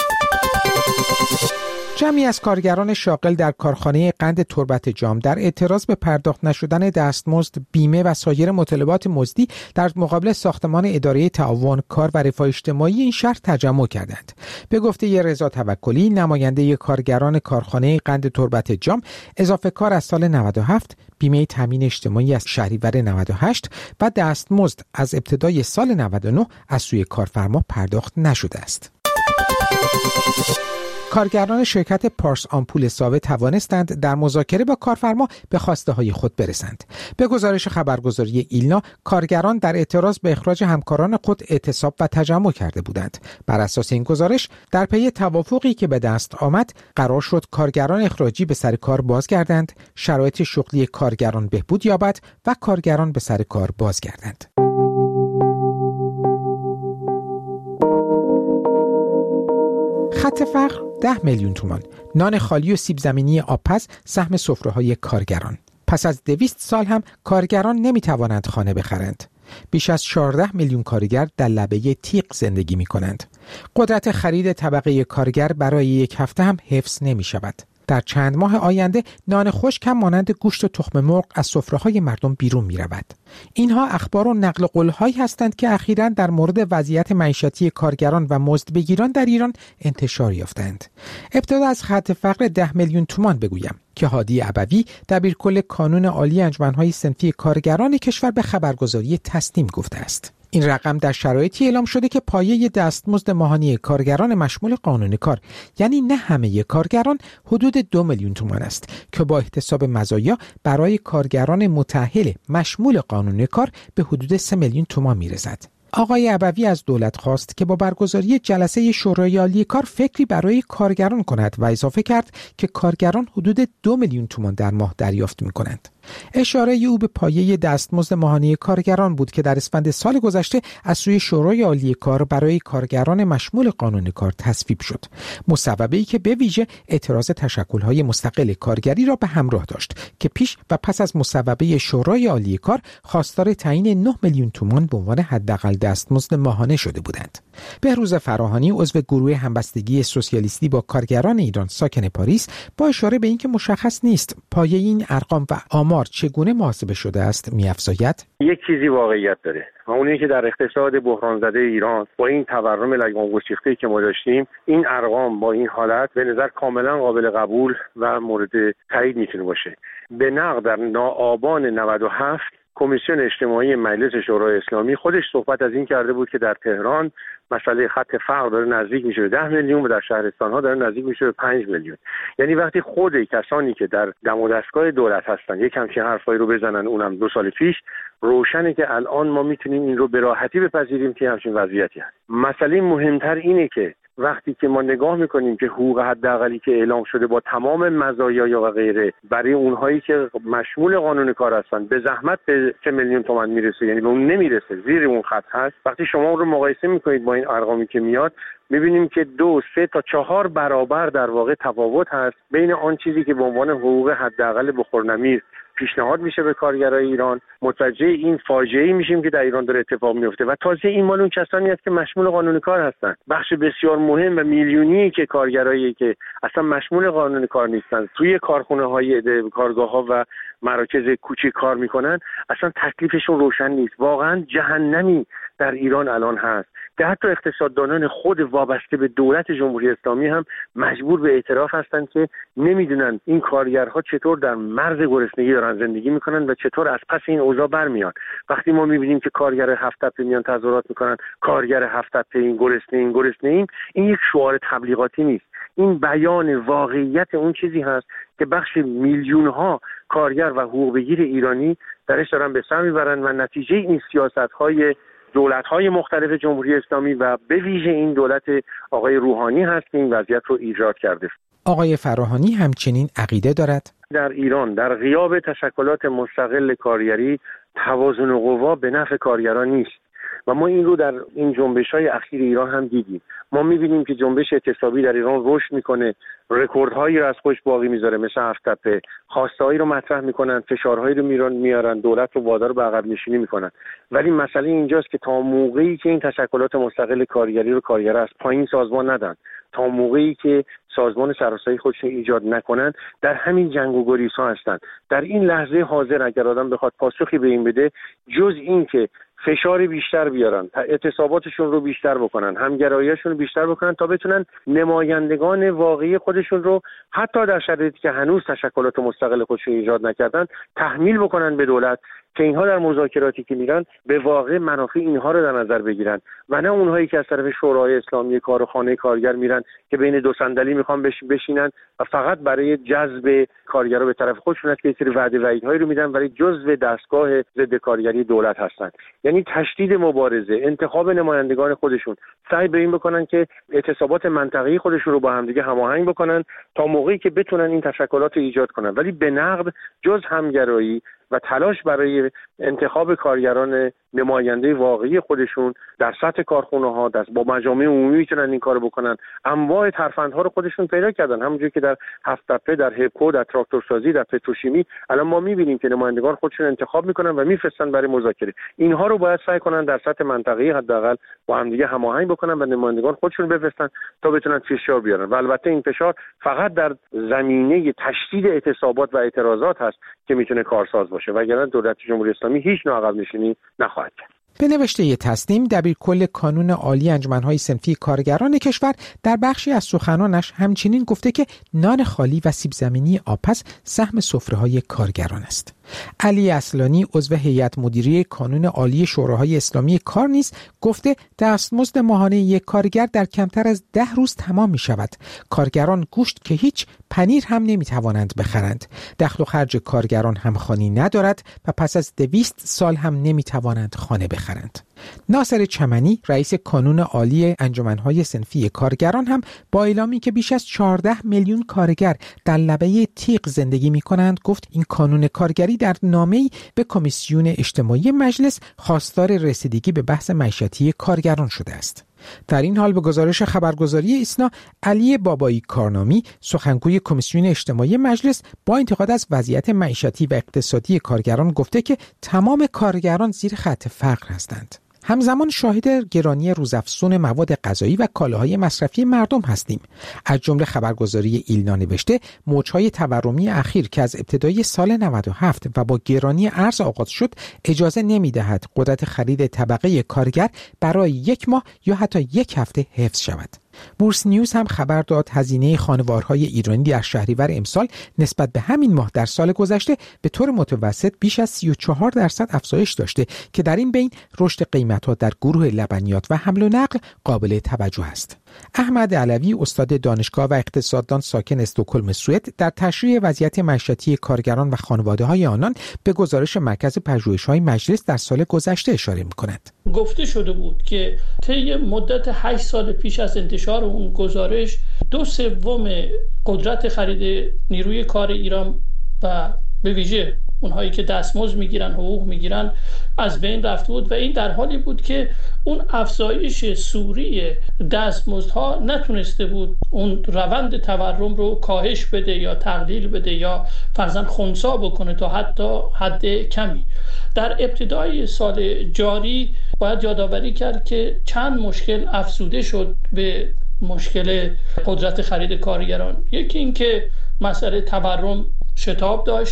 جمعی از کارگران شاغل در کارخانه قند تربت جام در اعتراض به پرداخت نشدن دستمزد، بیمه و سایر مطالبات مزدی در مقابل ساختمان اداره تعاون کار و رفاه اجتماعی این شهر تجمع کردند. به گفته رضا توکلی، نماینده کارگران کارخانه قند تربت جام، اضافه کار از سال 97، بیمه تامین اجتماعی از شهریور 98 و دستمزد از ابتدای سال 99 از سوی کارفرما پرداخت نشده است. کارگران شرکت پارس آمپول ساوه توانستند در مذاکره با کارفرما به خواسته های خود برسند. به گزارش خبرگزاری ایلنا، کارگران در اعتراض به اخراج همکاران خود اعتصاب و تجمع کرده بودند. بر اساس این گزارش، در پی توافقی که به دست آمد، قرار شد کارگران اخراجی به سر کار بازگردند، شرایط شغلی کارگران بهبود یابد و کارگران به سر کار بازگردند. خط فقر 10 میلیون تومان، نان خالی و سیب زمینی آبپز سهم سفره‌های کارگران. پس از 200 سال هم کارگران نمی‌توانند خانه بخرند. بیش از 14 میلیون کارگر در لبه تیغ زندگی می‌کنند. قدرت خرید طبقه کارگر برای 1 هفته هم حفظ نمی‌شود. در چند ماه آینده نان خشک هم مانند گوشت و تخم مرغ از سفره‌های مردم بیرون می‌رود. اینها اخبار و نقل قول‌هایی هستند که اخیراً در مورد وضعیت معیشتی کارگران و مزدبگیران در ایران انتشار یافتند. ابتدا از خط فقر 10 میلیون تومان بگویم که هادی ابوی دبیرکل کانون عالی انجمن‌های صنفی کارگران کشور به خبرگزاری تسنیم گفته است. این رقم در شرایطی اعلام شده که پایه دستمزد ماهانه کارگران مشمول قانون کار، یعنی نه همه کارگران، حدود 2 میلیون تومان است که با احتساب مزایا برای کارگران متأهل مشمول قانون کار به حدود 3 میلیون تومان میرسد. آقای ابوی از دولت خواست که با برگزاری جلسه شورای عالی کار فکری برای کارگران کند و اضافه کرد که کارگران حدود 2 میلیون تومان در ماه دریافت می‌کنند. اشاره او به پایه دستمزد ماهانه کارگران بود که در اسفند سال گذشته از سوی شورای عالی کار برای کارگران مشمول قانون کار تصویب شد. مصوبه‌ای که به ویژه اعتراض تشکل‌های مستقل کارگری را به همراه داشت که پیش و پس از مصوبه شورای عالی کار خواستار تعیین 9 میلیون تومان به عنوان حداقل دستمزد ماهانه شده بودند. بهروز فراهانی، عضو گروه همبستگی سوسیالیستی با کارگران ایران ساکن پاریس، با اشاره به اینکه مشخص نیست پایه این ارقام و آمار چگونه محاسبه شده است، می‌افزاید: یک چیزی واقعیت داره و اون اینه که در اقتصاد بحران زده ایران با این تورم لگام گسیخته‌ای که ما داشتیم، این ارقام با این حالت به نظر کاملا قابل قبول و مورد تایید میتونه باشه. به نقل در آبان 97 کمیسیون اجتماعی مجلس شورای اسلامی خودش صحبت از این کرده بود که در تهران مسئله خط فقر داره نزدیک میشه به 10 میلیون و در شهرستان‌ها داره نزدیک میشه به 5 میلیون. یعنی وقتی خود کسانی که در دم و دستگاه دولت هستن یک همچین حرفایی رو بزنن، اونم 2 سال پیش، روشنه که الان ما میتونیم این رو به راحتی بپذیریم که همچین وضعیتی هست. مسئله مهمتر اینه که وقتی که ما نگاه میکنیم که حقوق حداقلی که اعلام شده با تمام مزایا و غیره برای اونهایی که مشمول قانون کار هستن به زحمت به 3 میلیون تومان میرسه، یعنی به اون نمیرسه، زیر اون خط هست. وقتی شما اون رو مقایسه میکنید با این ارقامی که میاد، میبینیم که 2، 3 تا 4 برابر در واقع تفاوت هست بین آن چیزی که به عنوان حقوق حداقل بخورنمیر پیشنهاد میشه به کارگرای ایران. متوجه این فاجعه‌ای میشیم که در ایران داره اتفاق میفته و تازه این مال اون کسانی است که مشمول قانون کار هستن. بخش بسیار مهم و میلیونی که کارگرایی که اصلا مشمول قانون کار نیستن توی کارخونه‌های کارگاه‌ها و مراکز کوچیک کار میکنن اصلا تکلیفشون روشن نیست. واقعا جهنمی در ایران الان هست که حتی اقتصاددانان خود وابسته به دولت جمهوری اسلامی هم مجبور به اعتراف هستند که نمیدونن این کارگرها چطور در مرز گرسنگی دارن زندگی میکنن و چطور از پس این اوضاع برمیان. وقتی ما میبینیم که کارگر هفت تپه میان تظاهرات میکنن، کارگر هفت تپه این گرسنه، این یک شعار تبلیغاتی نیست. این بیان واقعیت اون چیزی هست که بخش میلیون ها کارگر و حقوق بگیر ایرانی درش دارن به سر میبرن و نتیجه این سیاست‌های دولت‌های مختلف جمهوری اسلامی و به ویژه این دولت آقای روحانی هست که این وضعیت رو ایجاد کرده. آقای فراهانی همچنین عقیده دارد در ایران در غیاب تشکلات مستقل کارگری توازن قوا به نفع کارگران نیست و ما این رو در این جنبش‌های اخیر ایران هم دیدیم. ما می‌بینیم که جنبش اعتصابی در ایران رشد می‌کنه، رکوردهایی رو از خودش باقی می‌ذاره، مثل هفت تپه، خواسته‌هایی رو مطرح می‌کنن، فشارهایی رو میارن، دولت رو وادار به عقب نشینی می‌کنن. ولی مسئله اینجاست که تا موقعی که این تشکلات مستقل کارگری رو کارگرها از پایین سازمان ندن، تا موقعی که سازمان شهرسایی خودشون ایجاد نکنن، در همین جنگ و گریزها هستن. در این لحظه حاضر اگر آدم بخواد پاسخی به این بده، جز این که فشار بیشتر بیارن، اعتصاباتشون رو بیشتر بکنن، همگراییشون رو بیشتر بکنن تا بتونن نمایندگان واقعی خودشون رو حتی در شرایطی که هنوز تشکلات مستقل خودشون ایجاد نکردن تحمیل بکنن به دولت که اینها در مذاکراتی که میرن به واقع منافع اینها رو در نظر بگیرن و نه اونهایی که از طرف شورای اسلامی کار و خانه کارگر میرن که بین دو صندلی میخوان بشینن و فقط برای جذب کارگرها به طرف خودشون که یه سری وعده وعیدهایی رو میدن ولی جزو دستگاه ضد کارگری دولت هستن. یعنی تشدید مبارزه، انتخاب نمایندگان خودشون، سعی به این بکنن که اعتصابات منطقه‌ای خودشون رو با همدیگه هماهنگ بکنن تا موقعی که بتونن این تشکلات رو ایجاد کنن، ولی به نقد جز همگرایی و تلاش برای انتخاب کارگران نماینده واقعی خودشون در سطح کارخونه‌ها با مجامع عمومی میتونن این کارو بکنن. انواع ترفندها رو خودشون پیدا کردن، همونجوری که در هفت تپه، در هپکو، در تراکتورسازی، در پتروشیمی الان ما میبینیم که نمایندگان خودشون انتخاب میکنن و میفرستن برای مذاکره. اینها رو باید سعی کنن در سطح منطقه‌ای حداقل با هم دیگه هماهنگ بکنن و نمایندگان خودشون بفرستن تا بتونن فشار بیارن. و البته این فشار فقط در زمینه تشدید اعتصابات و اعتراضات هست که میتونه کارساز باشه، وگرنه دولت جمهوری اسلامی هیچ نوع عقب نشینی نخواهد کرد. به نوشته تسنیم دبیرکل کانون عالی انجمن‌های صنفی کارگران کشور در بخشی از سخنانش همچنین گفته که نان خالی و سیب زمینی آبپز سهم سفره‌های کارگران است. علی اصلانی عضو هیئت مدیره کانون عالی شوراهای اسلامی کار نیز گفته دستمزد ماهانه یک کارگر در کمتر از 10 روز تمام می شود. کارگران گوشت که هیچ، پنیر هم نمی توانند بخرند. دخل و خرج کارگران هم خانی ندارد و پس از 200 سال هم نمی توانند خانه بخرند. ناصر چمنی رئیس کانون عالی انجمن‌های صنفی کارگران هم با اعلامی که بیش از 14 میلیون کارگر در لبه تیغ زندگی می‌کنند گفت این کانون کارگری در نامه‌ای به کمیسیون اجتماعی مجلس خواستار رسیدگی به بحث معیشتی کارگران شده است. در این حال به گزارش خبرگزاری ایسنا، علی بابایی کارنامی سخنگوی کمیسیون اجتماعی مجلس با انتقاد از وضعیت معیشتی و اقتصادی کارگران گفته که تمام کارگران زیر خط فقر هستند. همزمان شاهد گرانی روزافزون مواد غذایی و کالاهای مصرفی مردم هستیم. از جمله خبرگزاری ایلنا نوشته موجهای تورمی اخیر که از ابتدای سال 97 و با گرانی ارز آغاز شد اجازه نمی‌دهد قدرت خرید طبقه کارگر برای 1 ماه یا حتی 1 هفته حفظ شود. بورس نیوز هم خبر داد هزینه خانوارهای ایرانی در شهریور امسال نسبت به همین ماه در سال گذشته به طور متوسط بیش از 34% افزایش داشته که در این بین رشد قیمت‌ها در گروه لبنیات و حمل و نقل قابل توجه است. احمد علوی استاد دانشگاه و اقتصاددان ساکن استکهلم سوئد در تشریح وضعیت معیشتی کارگران و خانواده‌های آنان به گزارش مرکز پژوهش‌های مجلس در سال گذشته اشاره می‌کند. گفته شده بود که طی مدت 8 سال پیش از انتشار اون گزارش 2/3 قدرت خرید نیروی کار ایران و به ویژه اونهایی که دستمزد میگیرن، حقوق میگیرن از بین رفته بود و این در حالی بود که اون افزایش سوری دستمزدها نتونسته بود اون روند تورم رو کاهش بده یا تقلیل بده یا فرضاً خنثی بکنه تا حتی حد کمی. در ابتدای سال جاری باید یادآوری کرد که چند مشکل افزوده شد به مشکل قدرت خرید کارگران. یکی این که مسئله تورم شتاب داشت،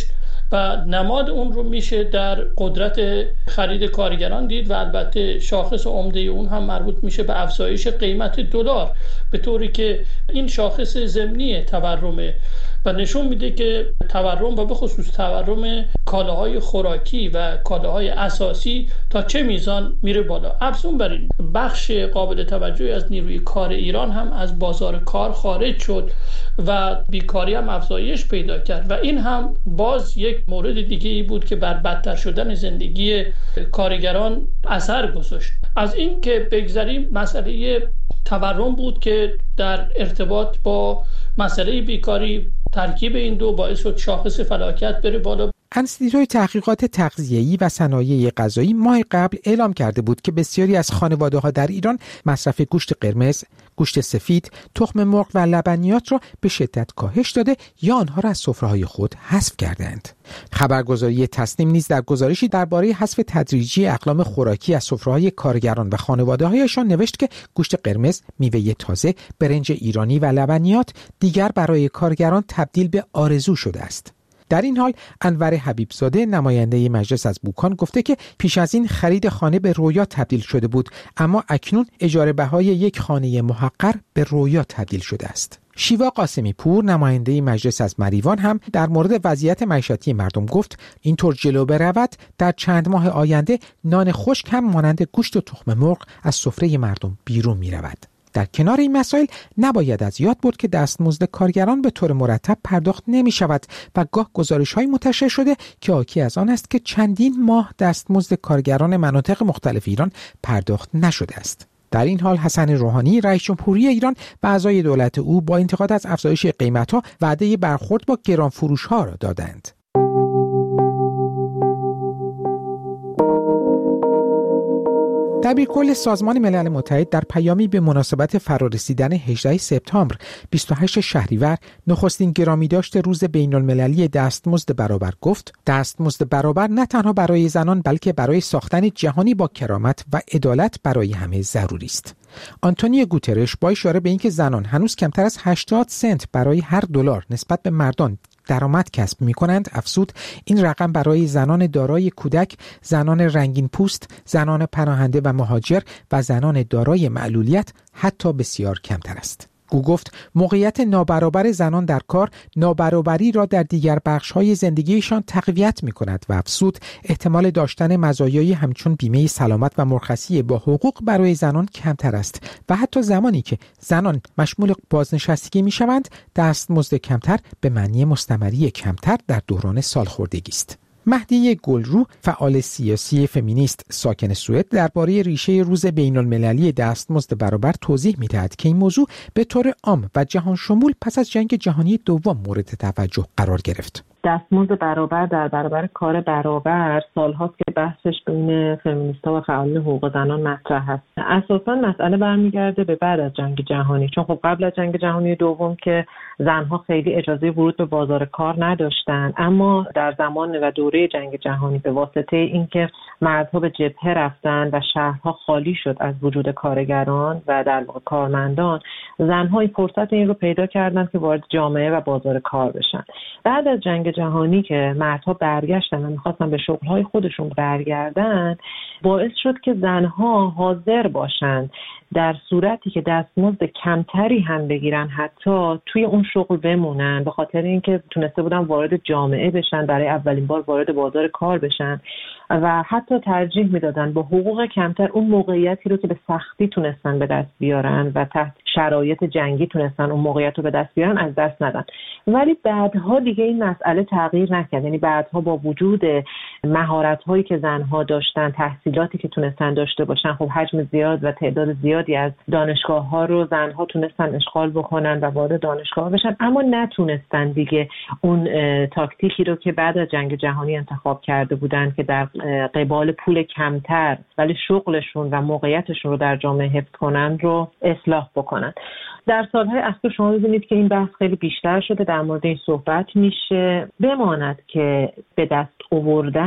و نماد اون رو میشه در قدرت خرید کارگران دید و البته شاخص عمده اون هم مربوط میشه به افزایش قیمت دلار، به طوری که این شاخص ضمنی تورمه و نشون میده که تورم و به خصوص تورم کالاهای خوراکی و کالاهای اساسی تا چه میزان میره بالا. افزون بر این، بخش قابل توجهی از نیروی کار ایران هم از بازار کار خارج شد و بیکاری هم افزایش پیدا کرد و این هم باز یک مورد دیگه ای بود که بر بدتر شدن زندگی کارگران اثر گذاشت. از این که بگذریم، مسئله تورم بود که در ارتباط با مسئله بیکاری ترکیب این دو باعث شد شاخص فلاکت بره بالا. انستیتوی تحقیقات تغذیه‌ای و صنایع غذایی ماه قبل اعلام کرده بود که بسیاری از خانواده‌ها در ایران مصرف گوشت قرمز، گوشت سفید، تخم مرغ و لبنیات را به شدت کاهش داده یا آنها را از سفره‌های خود حذف کردند. خبرگزاری تصنیم نیز در گزارشی درباره حذف تدریجی اقلام خوراکی از سفره‌های کارگران و خانواده‌هایشان نوشت که گوشت قرمز، میوه تازه، برنج ایرانی و لبنیات دیگر برای کارگران تبدیل به آرزو شده است. در این حال انور حبیبزاده نماینده مجلس از بوکان گفته که پیش از این خرید خانه به رویا تبدیل شده بود، اما اکنون اجاره بهای یک خانه محقر به رویا تبدیل شده است. شیوا قاسمی پور نماینده مجلس از مریوان هم در مورد وضعیت معیشتی مردم گفت اینطور جلو برود در چند ماه آینده نان خشک هم مانند گوشت و تخم مرغ از سفره مردم بیرون می رود. در کنار این مسائل نباید از یاد برد که دستمزد کارگران به طور مرتب پرداخت نمی شود و گاه گزارش‌های منتشر شده که حاکی از آن است که چندین ماه دستمزد کارگران مناطق مختلف ایران پرداخت نشده است. در این حال حسن روحانی رئیس جمهوری ایران و اعضای دولت او با انتقاد از افزایش قیمت‌ها وعده برخورد با گرانفروش‌ها را دادند. دبیرکل سازمان ملل متحد در پیامی به مناسبت فرارسیدن 18 سپتامبر 28 شهریور نخستین گرامیداشت روز بین‌المللی دستمزد برابر گفت دستمزد برابر نه تنها برای زنان بلکه برای ساختن جهانی با کرامت و عدالت برای همه ضروری است. آنتونیو گوترش با اشاره به اینکه زنان هنوز کمتر از 80 سنت برای هر دلار نسبت به مردان درآمد کسب می‌کنند افزود این رقم برای زنان دارای کودک، زنان رنگین پوست، زنان پناهنده و مهاجر و زنان دارای معلولیت حتی بسیار کمتر است. او گفت موقعیت نابرابر زنان در کار نابرابری را در دیگر بخش‌های زندگیشان تقویت می‌کند و افزود احتمال داشتن مزایای همچون بیمه سلامت و مرخصی با حقوق برای زنان کمتر است و حتی زمانی که زنان مشمول بازنشستگی می‌شوند دستمزد کمتر به معنی مستمری کمتر در دوران سالخوردگی است. مهدی گلرو فعال سیاسی فمینیست ساکن سوئد درباره ریشه روز بین‌المللی دستمزد برابر توضیح می‌دهد که این موضوع به طور عام و جهان شمول پس از جنگ جهانی دوم مورد توجه قرار گرفت. دستمزد برابر در برابر کار برابر سال‌هاست که بحثش بین فمینیست‌ها و فعالان حقوق زنان مطرح است. اساساً مسئله برمیگرده به بعد از جنگ جهانی، چون خب قبل از جنگ جهانی دوم که زنها خیلی اجازه ورود به بازار کار نداشتن، اما در زمان و دوره جنگ جهانی به واسطه اینکه مردها به جبهه رفتن و شهرها خالی شد از وجود کارگران و در واقع کارمندان، زنها این فرصت این رو پیدا کردن که وارد جامعه و بازار کار بشن. بعد از جنگ جهانی که مردها برگشتن و می‌خواستن به شغل‌های خودشون برگردن، باعث شد که زنها حاضر باشن در صورتی که دستمزد کمتری هم بگیرن حتی توی اون شغل بمونن، به خاطر اینکه تونسته بودن وارد جامعه بشن، برای اولین بار وارد بازار کار بشن و حتی ترجیح میدادن با حقوق کمتر اون موقعیتی رو که به سختی تونستن به دست بیارن و تحت شرایط جنگی تونستن اون موقعیت رو به دست بیارن از دست ندن. ولی بعدها دیگه این مسئله تغییر نکرد، یعنی بعدها با وجود مهارت‌هایی که زنها داشتن، تحصیلاتی که تونستن داشته باشن، خب حجم زیاد و تعداد زیادی از دانشگاه‌ها رو زنها تونستن اشغال بکنن و وارد دانشگاه بشن، اما نتونستن دیگه اون تاکتیکی رو که بعد از جنگ جهانی انتخاب کرده بودن که در قبال پول کمتر ولی شغلشون و موقعیتشون رو در جامعه حفظ کنن رو اصلاح بکنن. در سالهای اخیر شما می‌بینید که این بحث خیلی بیشتر شده، در مورد این صحبت میشه. بماند که به دست آوردن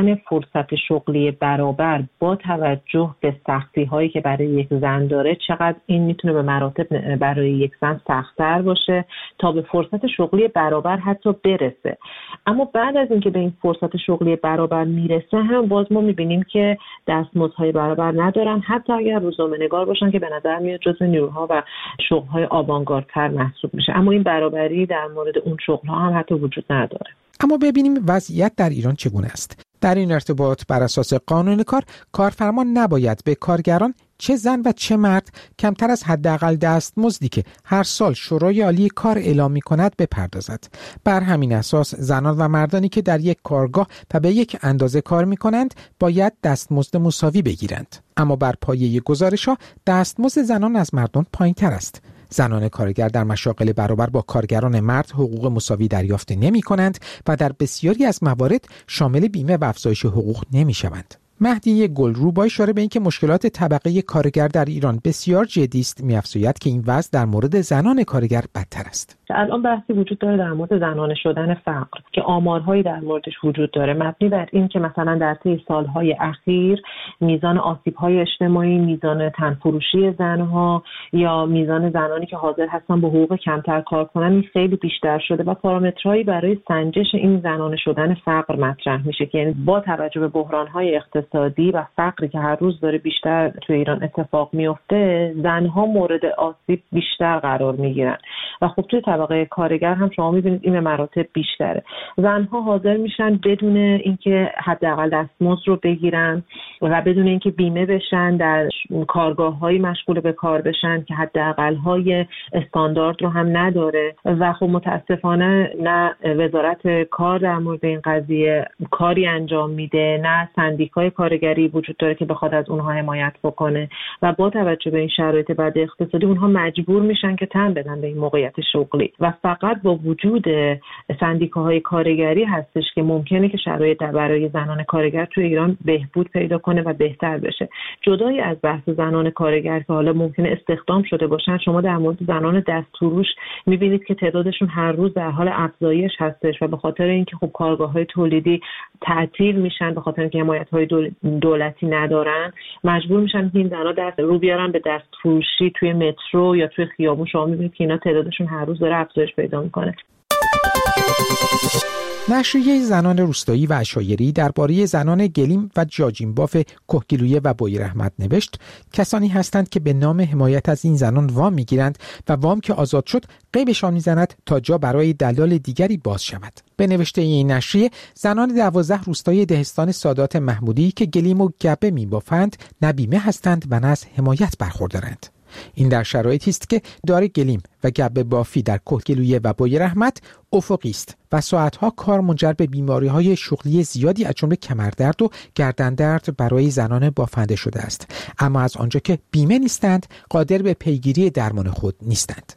دادن فرصت شغلی برابر با توجه به سختی‌هایی که برای یک زن داره چقدر این میتونه به مراتب برای یک زن سخت‌تر باشه تا به فرصت شغلی برابر حتی برسه. اما بعد از اینکه به این فرصت شغلی برابر میرسه هم باز ما میبینیم که دستمزدهای برابر ندارن، حتی اگر روزنامه‌نگار باشن که به نظر میاد جزو نیروها و شغل‌های آوانگاردتر محسوب میشه. اما این برابری در مورد اون شغل‌ها هم حتی وجود نداره. اما ببینیم وضعیت در ایران چگونه است. در این ارتباط بر اساس قانون کار، کارفرما نباید به کارگران چه زن و چه مرد کمتر از حداقل دستمزدی که هر سال شورای عالی کار اعلام می‌کند بپردازد. بر همین اساس زنان و مردانی که در یک کارگاه و به یک اندازه کار می‌کنند باید دستمزد مساوی بگیرند. اما بر پایه گزارش‌ها دستمزد زنان از مردان پایین‌تر است. زنان کارگر در مشاغل برابر با کارگران مرد حقوق مساوی دریافت نمی‌کنند و در بسیاری از موارد شامل بیمه و افزایش حقوق نمی‌شوند. مهدی گلرو با اشاره به اینکه مشکلات طبقه کارگر در ایران بسیار جدی است می‌افزاید که این وضع در مورد زنان کارگر بدتر است. الان بحثی وجود داره در مورد زنانه شدن فقر که آمارهایی در موردش وجود داره مبنی بر این که مثلا در طی سالهای اخیر میزان آسیب‌های اجتماعی، میزان تنفروشی زنها یا میزان زنانی که حاضر هستن با حقوق کمتر کار کنن خیلی بیشتر شده و پارامترهایی برای سنجش این زنانه شدن فقر مطرح میشه که یعنی با توجه به بحران‌های اقتصادی و فقری که هر روز داره بیشتر تو ایران اتفاق میفته، زنها مورد آسیب بیشتر قرار میگیرن و خب توی طبقه کارگر هم شما میبینید این به مراتب بیشتره. زنها حاضر میشن بدون اینکه حداقل دستمزد رو بگیرن و بدون اینکه بیمه بشن در کارگاه‌های مشغول به کار بشن که حداقل‌های استاندارد رو هم نداره و خب متاسفانه نه وزارت کار در مورد این قضیه کاری انجام میده، نه سندیکای کارگری وجود داره که بخواد از اونها حمایت بکنه و با توجه به این شرایط بد اقتصادی اونها مجبور میشن که تن بدن به این موقعیت شغلی و فقط با وجود سندیکاهای کارگری هستش که ممکنه که شرایط برای زنان کارگر توی ایران بهبود پیدا کنه و بهتر بشه. جدای از بحث زنان کارگر که حالا ممکنه استخدام شده باشن، شما در مورد زنان دستفروش میبینید که تعدادشون هر روز در حال افزایش هستش و به خاطر اینکه خب کارگاه‌های تولیدی تعطیل میشن، به خاطر اینکه حمایت‌های دولتی ندارن، مجبور میشن که این زنا دست رو بیارن به دستفروشی توی مترو یا توی خیابون. شما میبینید که اینا تعدادشون هر روز داره افزایش پیدا میکنه. نشریه زنان روستایی و عشایری درباره زنان گلیم و جاجینباف کهگیلویه و بویراحمد نوشت کسانی هستند که به نام حمایت از این زنان وام میگیرند و وام که آزاد شد غیبشان میزند تا جا برای دلال دیگری باز شود. به نوشته این نشریه زنان 12 روستای دهستان سادات محمودی که گلیم و گبه میبافند نه بیمه هستند و نه از حمایت برخوردارند. این در شرایطی است که دار گلیم و گبه بافی در کهگیلویه و بویراحمد افقی است و ساعتها کار منجر به بیماری‌های شغلی زیادی از جمله کمردرد و گردندرد برای زنان بافنده شده است، اما از آنجا که بیمه نیستند قادر به پیگیری درمان خود نیستند.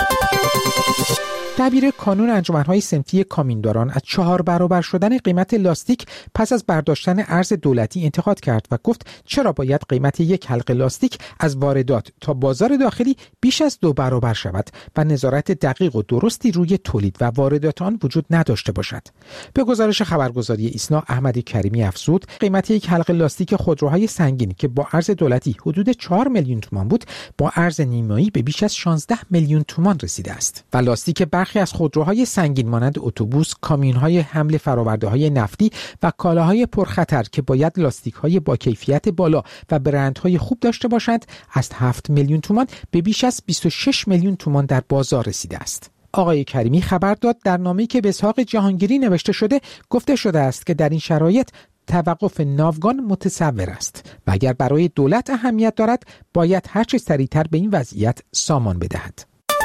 دبیر کانون انجمن‌های صنفی کامینداران از 4 برابر شدن قیمت لاستیک پس از برداشتن ارز دولتی انتقاد کرد و گفت چرا باید قیمت یک حلقه لاستیک از واردات تا بازار داخلی بیش از 2 برابر شود و نظارت دقیق و درستی روی تولید و واردات آن وجود نداشته باشد. به گزارش خبرگزاری ایسنا، احمد کریمی افزود قیمت یک حلقه لاستیک خودروهای سنگین که با ارز دولتی حدود 4 میلیون تومان بود با ارز نیمایی به بیش از 16 میلیون تومان رسیده است و لاستیک برخی از خودروهای سنگین مانند اتوبوس، کامیون‌های حمل فرآورده‌های نفتی و کالاهای پرخطر که باید لاستیک‌های با کیفیت بالا و برندهای خوب داشته باشند از 7 میلیون تومان به بیش از 26 میلیون تومان در بازار رسیده است. آقای کریمی خبر داد در نامه‌ای که به اسحاق جهانگیری نوشته شده گفته شده است که در این شرایط توقف ناوگان متصور است و اگر برای دولت اهمیت دارد باید هر چه سریعتر به این وضعیت سامان بدهد.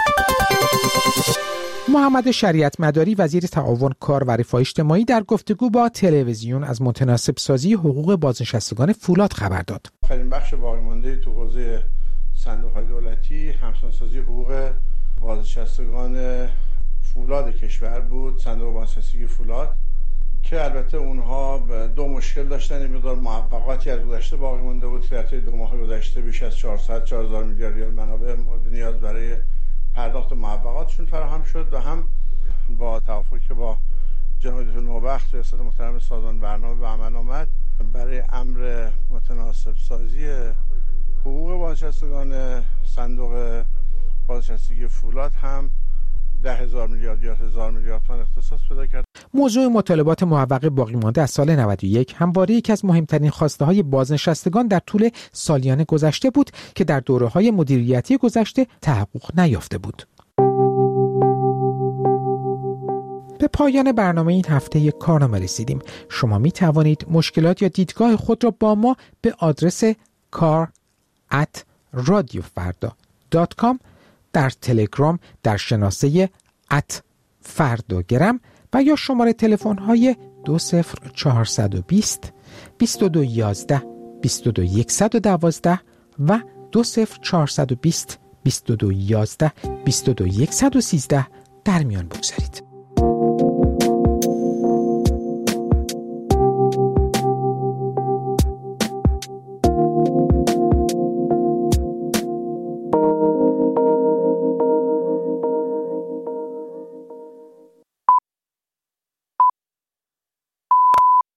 محمد شریعت مداری وزیر تعاون کار و رفاه اجتماعی در گفتگو با تلویزیون از متناسب سازی حقوق بازنشستگان فولاد خبر داد. آخرین بخش باقی مانده تو حوزه صندوق‌های دولتی همسان‌سازی حقوق بازنشستگان فولاد کشور بود، صندوق بازنشستگی فولاد، که البته اونها 2 مشکل داشتن. این مقدار معوقاتی از گذشته باقی مانده بود که در 2 ماه گذشته بیش از 400 میلیارد ریال منابع مورد نیاز برای پرداخت معوقاتشون فراهم شد و هم با توافقی که با جناب دکتر نوبخت ریاست محترم سازمان برنامه به عمل آمد، برای امر متناسب سازی حقوق بازنشستگان صندوق بازنشستگی فولاد هم 10,000 میلیارد یا 1000 میلیارد تومان اختصاص پیدا کرد. موضوع مطالبات محقق باقی مانده از سال 91 همواره یکی از مهمترین خواسته های بازنشستگان در طول سالیان گذشته بود که در دوره‌های مدیریتی گذشته تحقق نیافته بود. به پایان برنامه این هفته کارنامه رسیدیم. شما می توانید مشکلات یا دیدگاه خود را با ما به آدرس kar@radiofarda.com در تلگرام در شناسه @فرداگرم و یا شماره تلفن های 20420 2211 22112 و 20420 2211 22113 در میان بگذارید.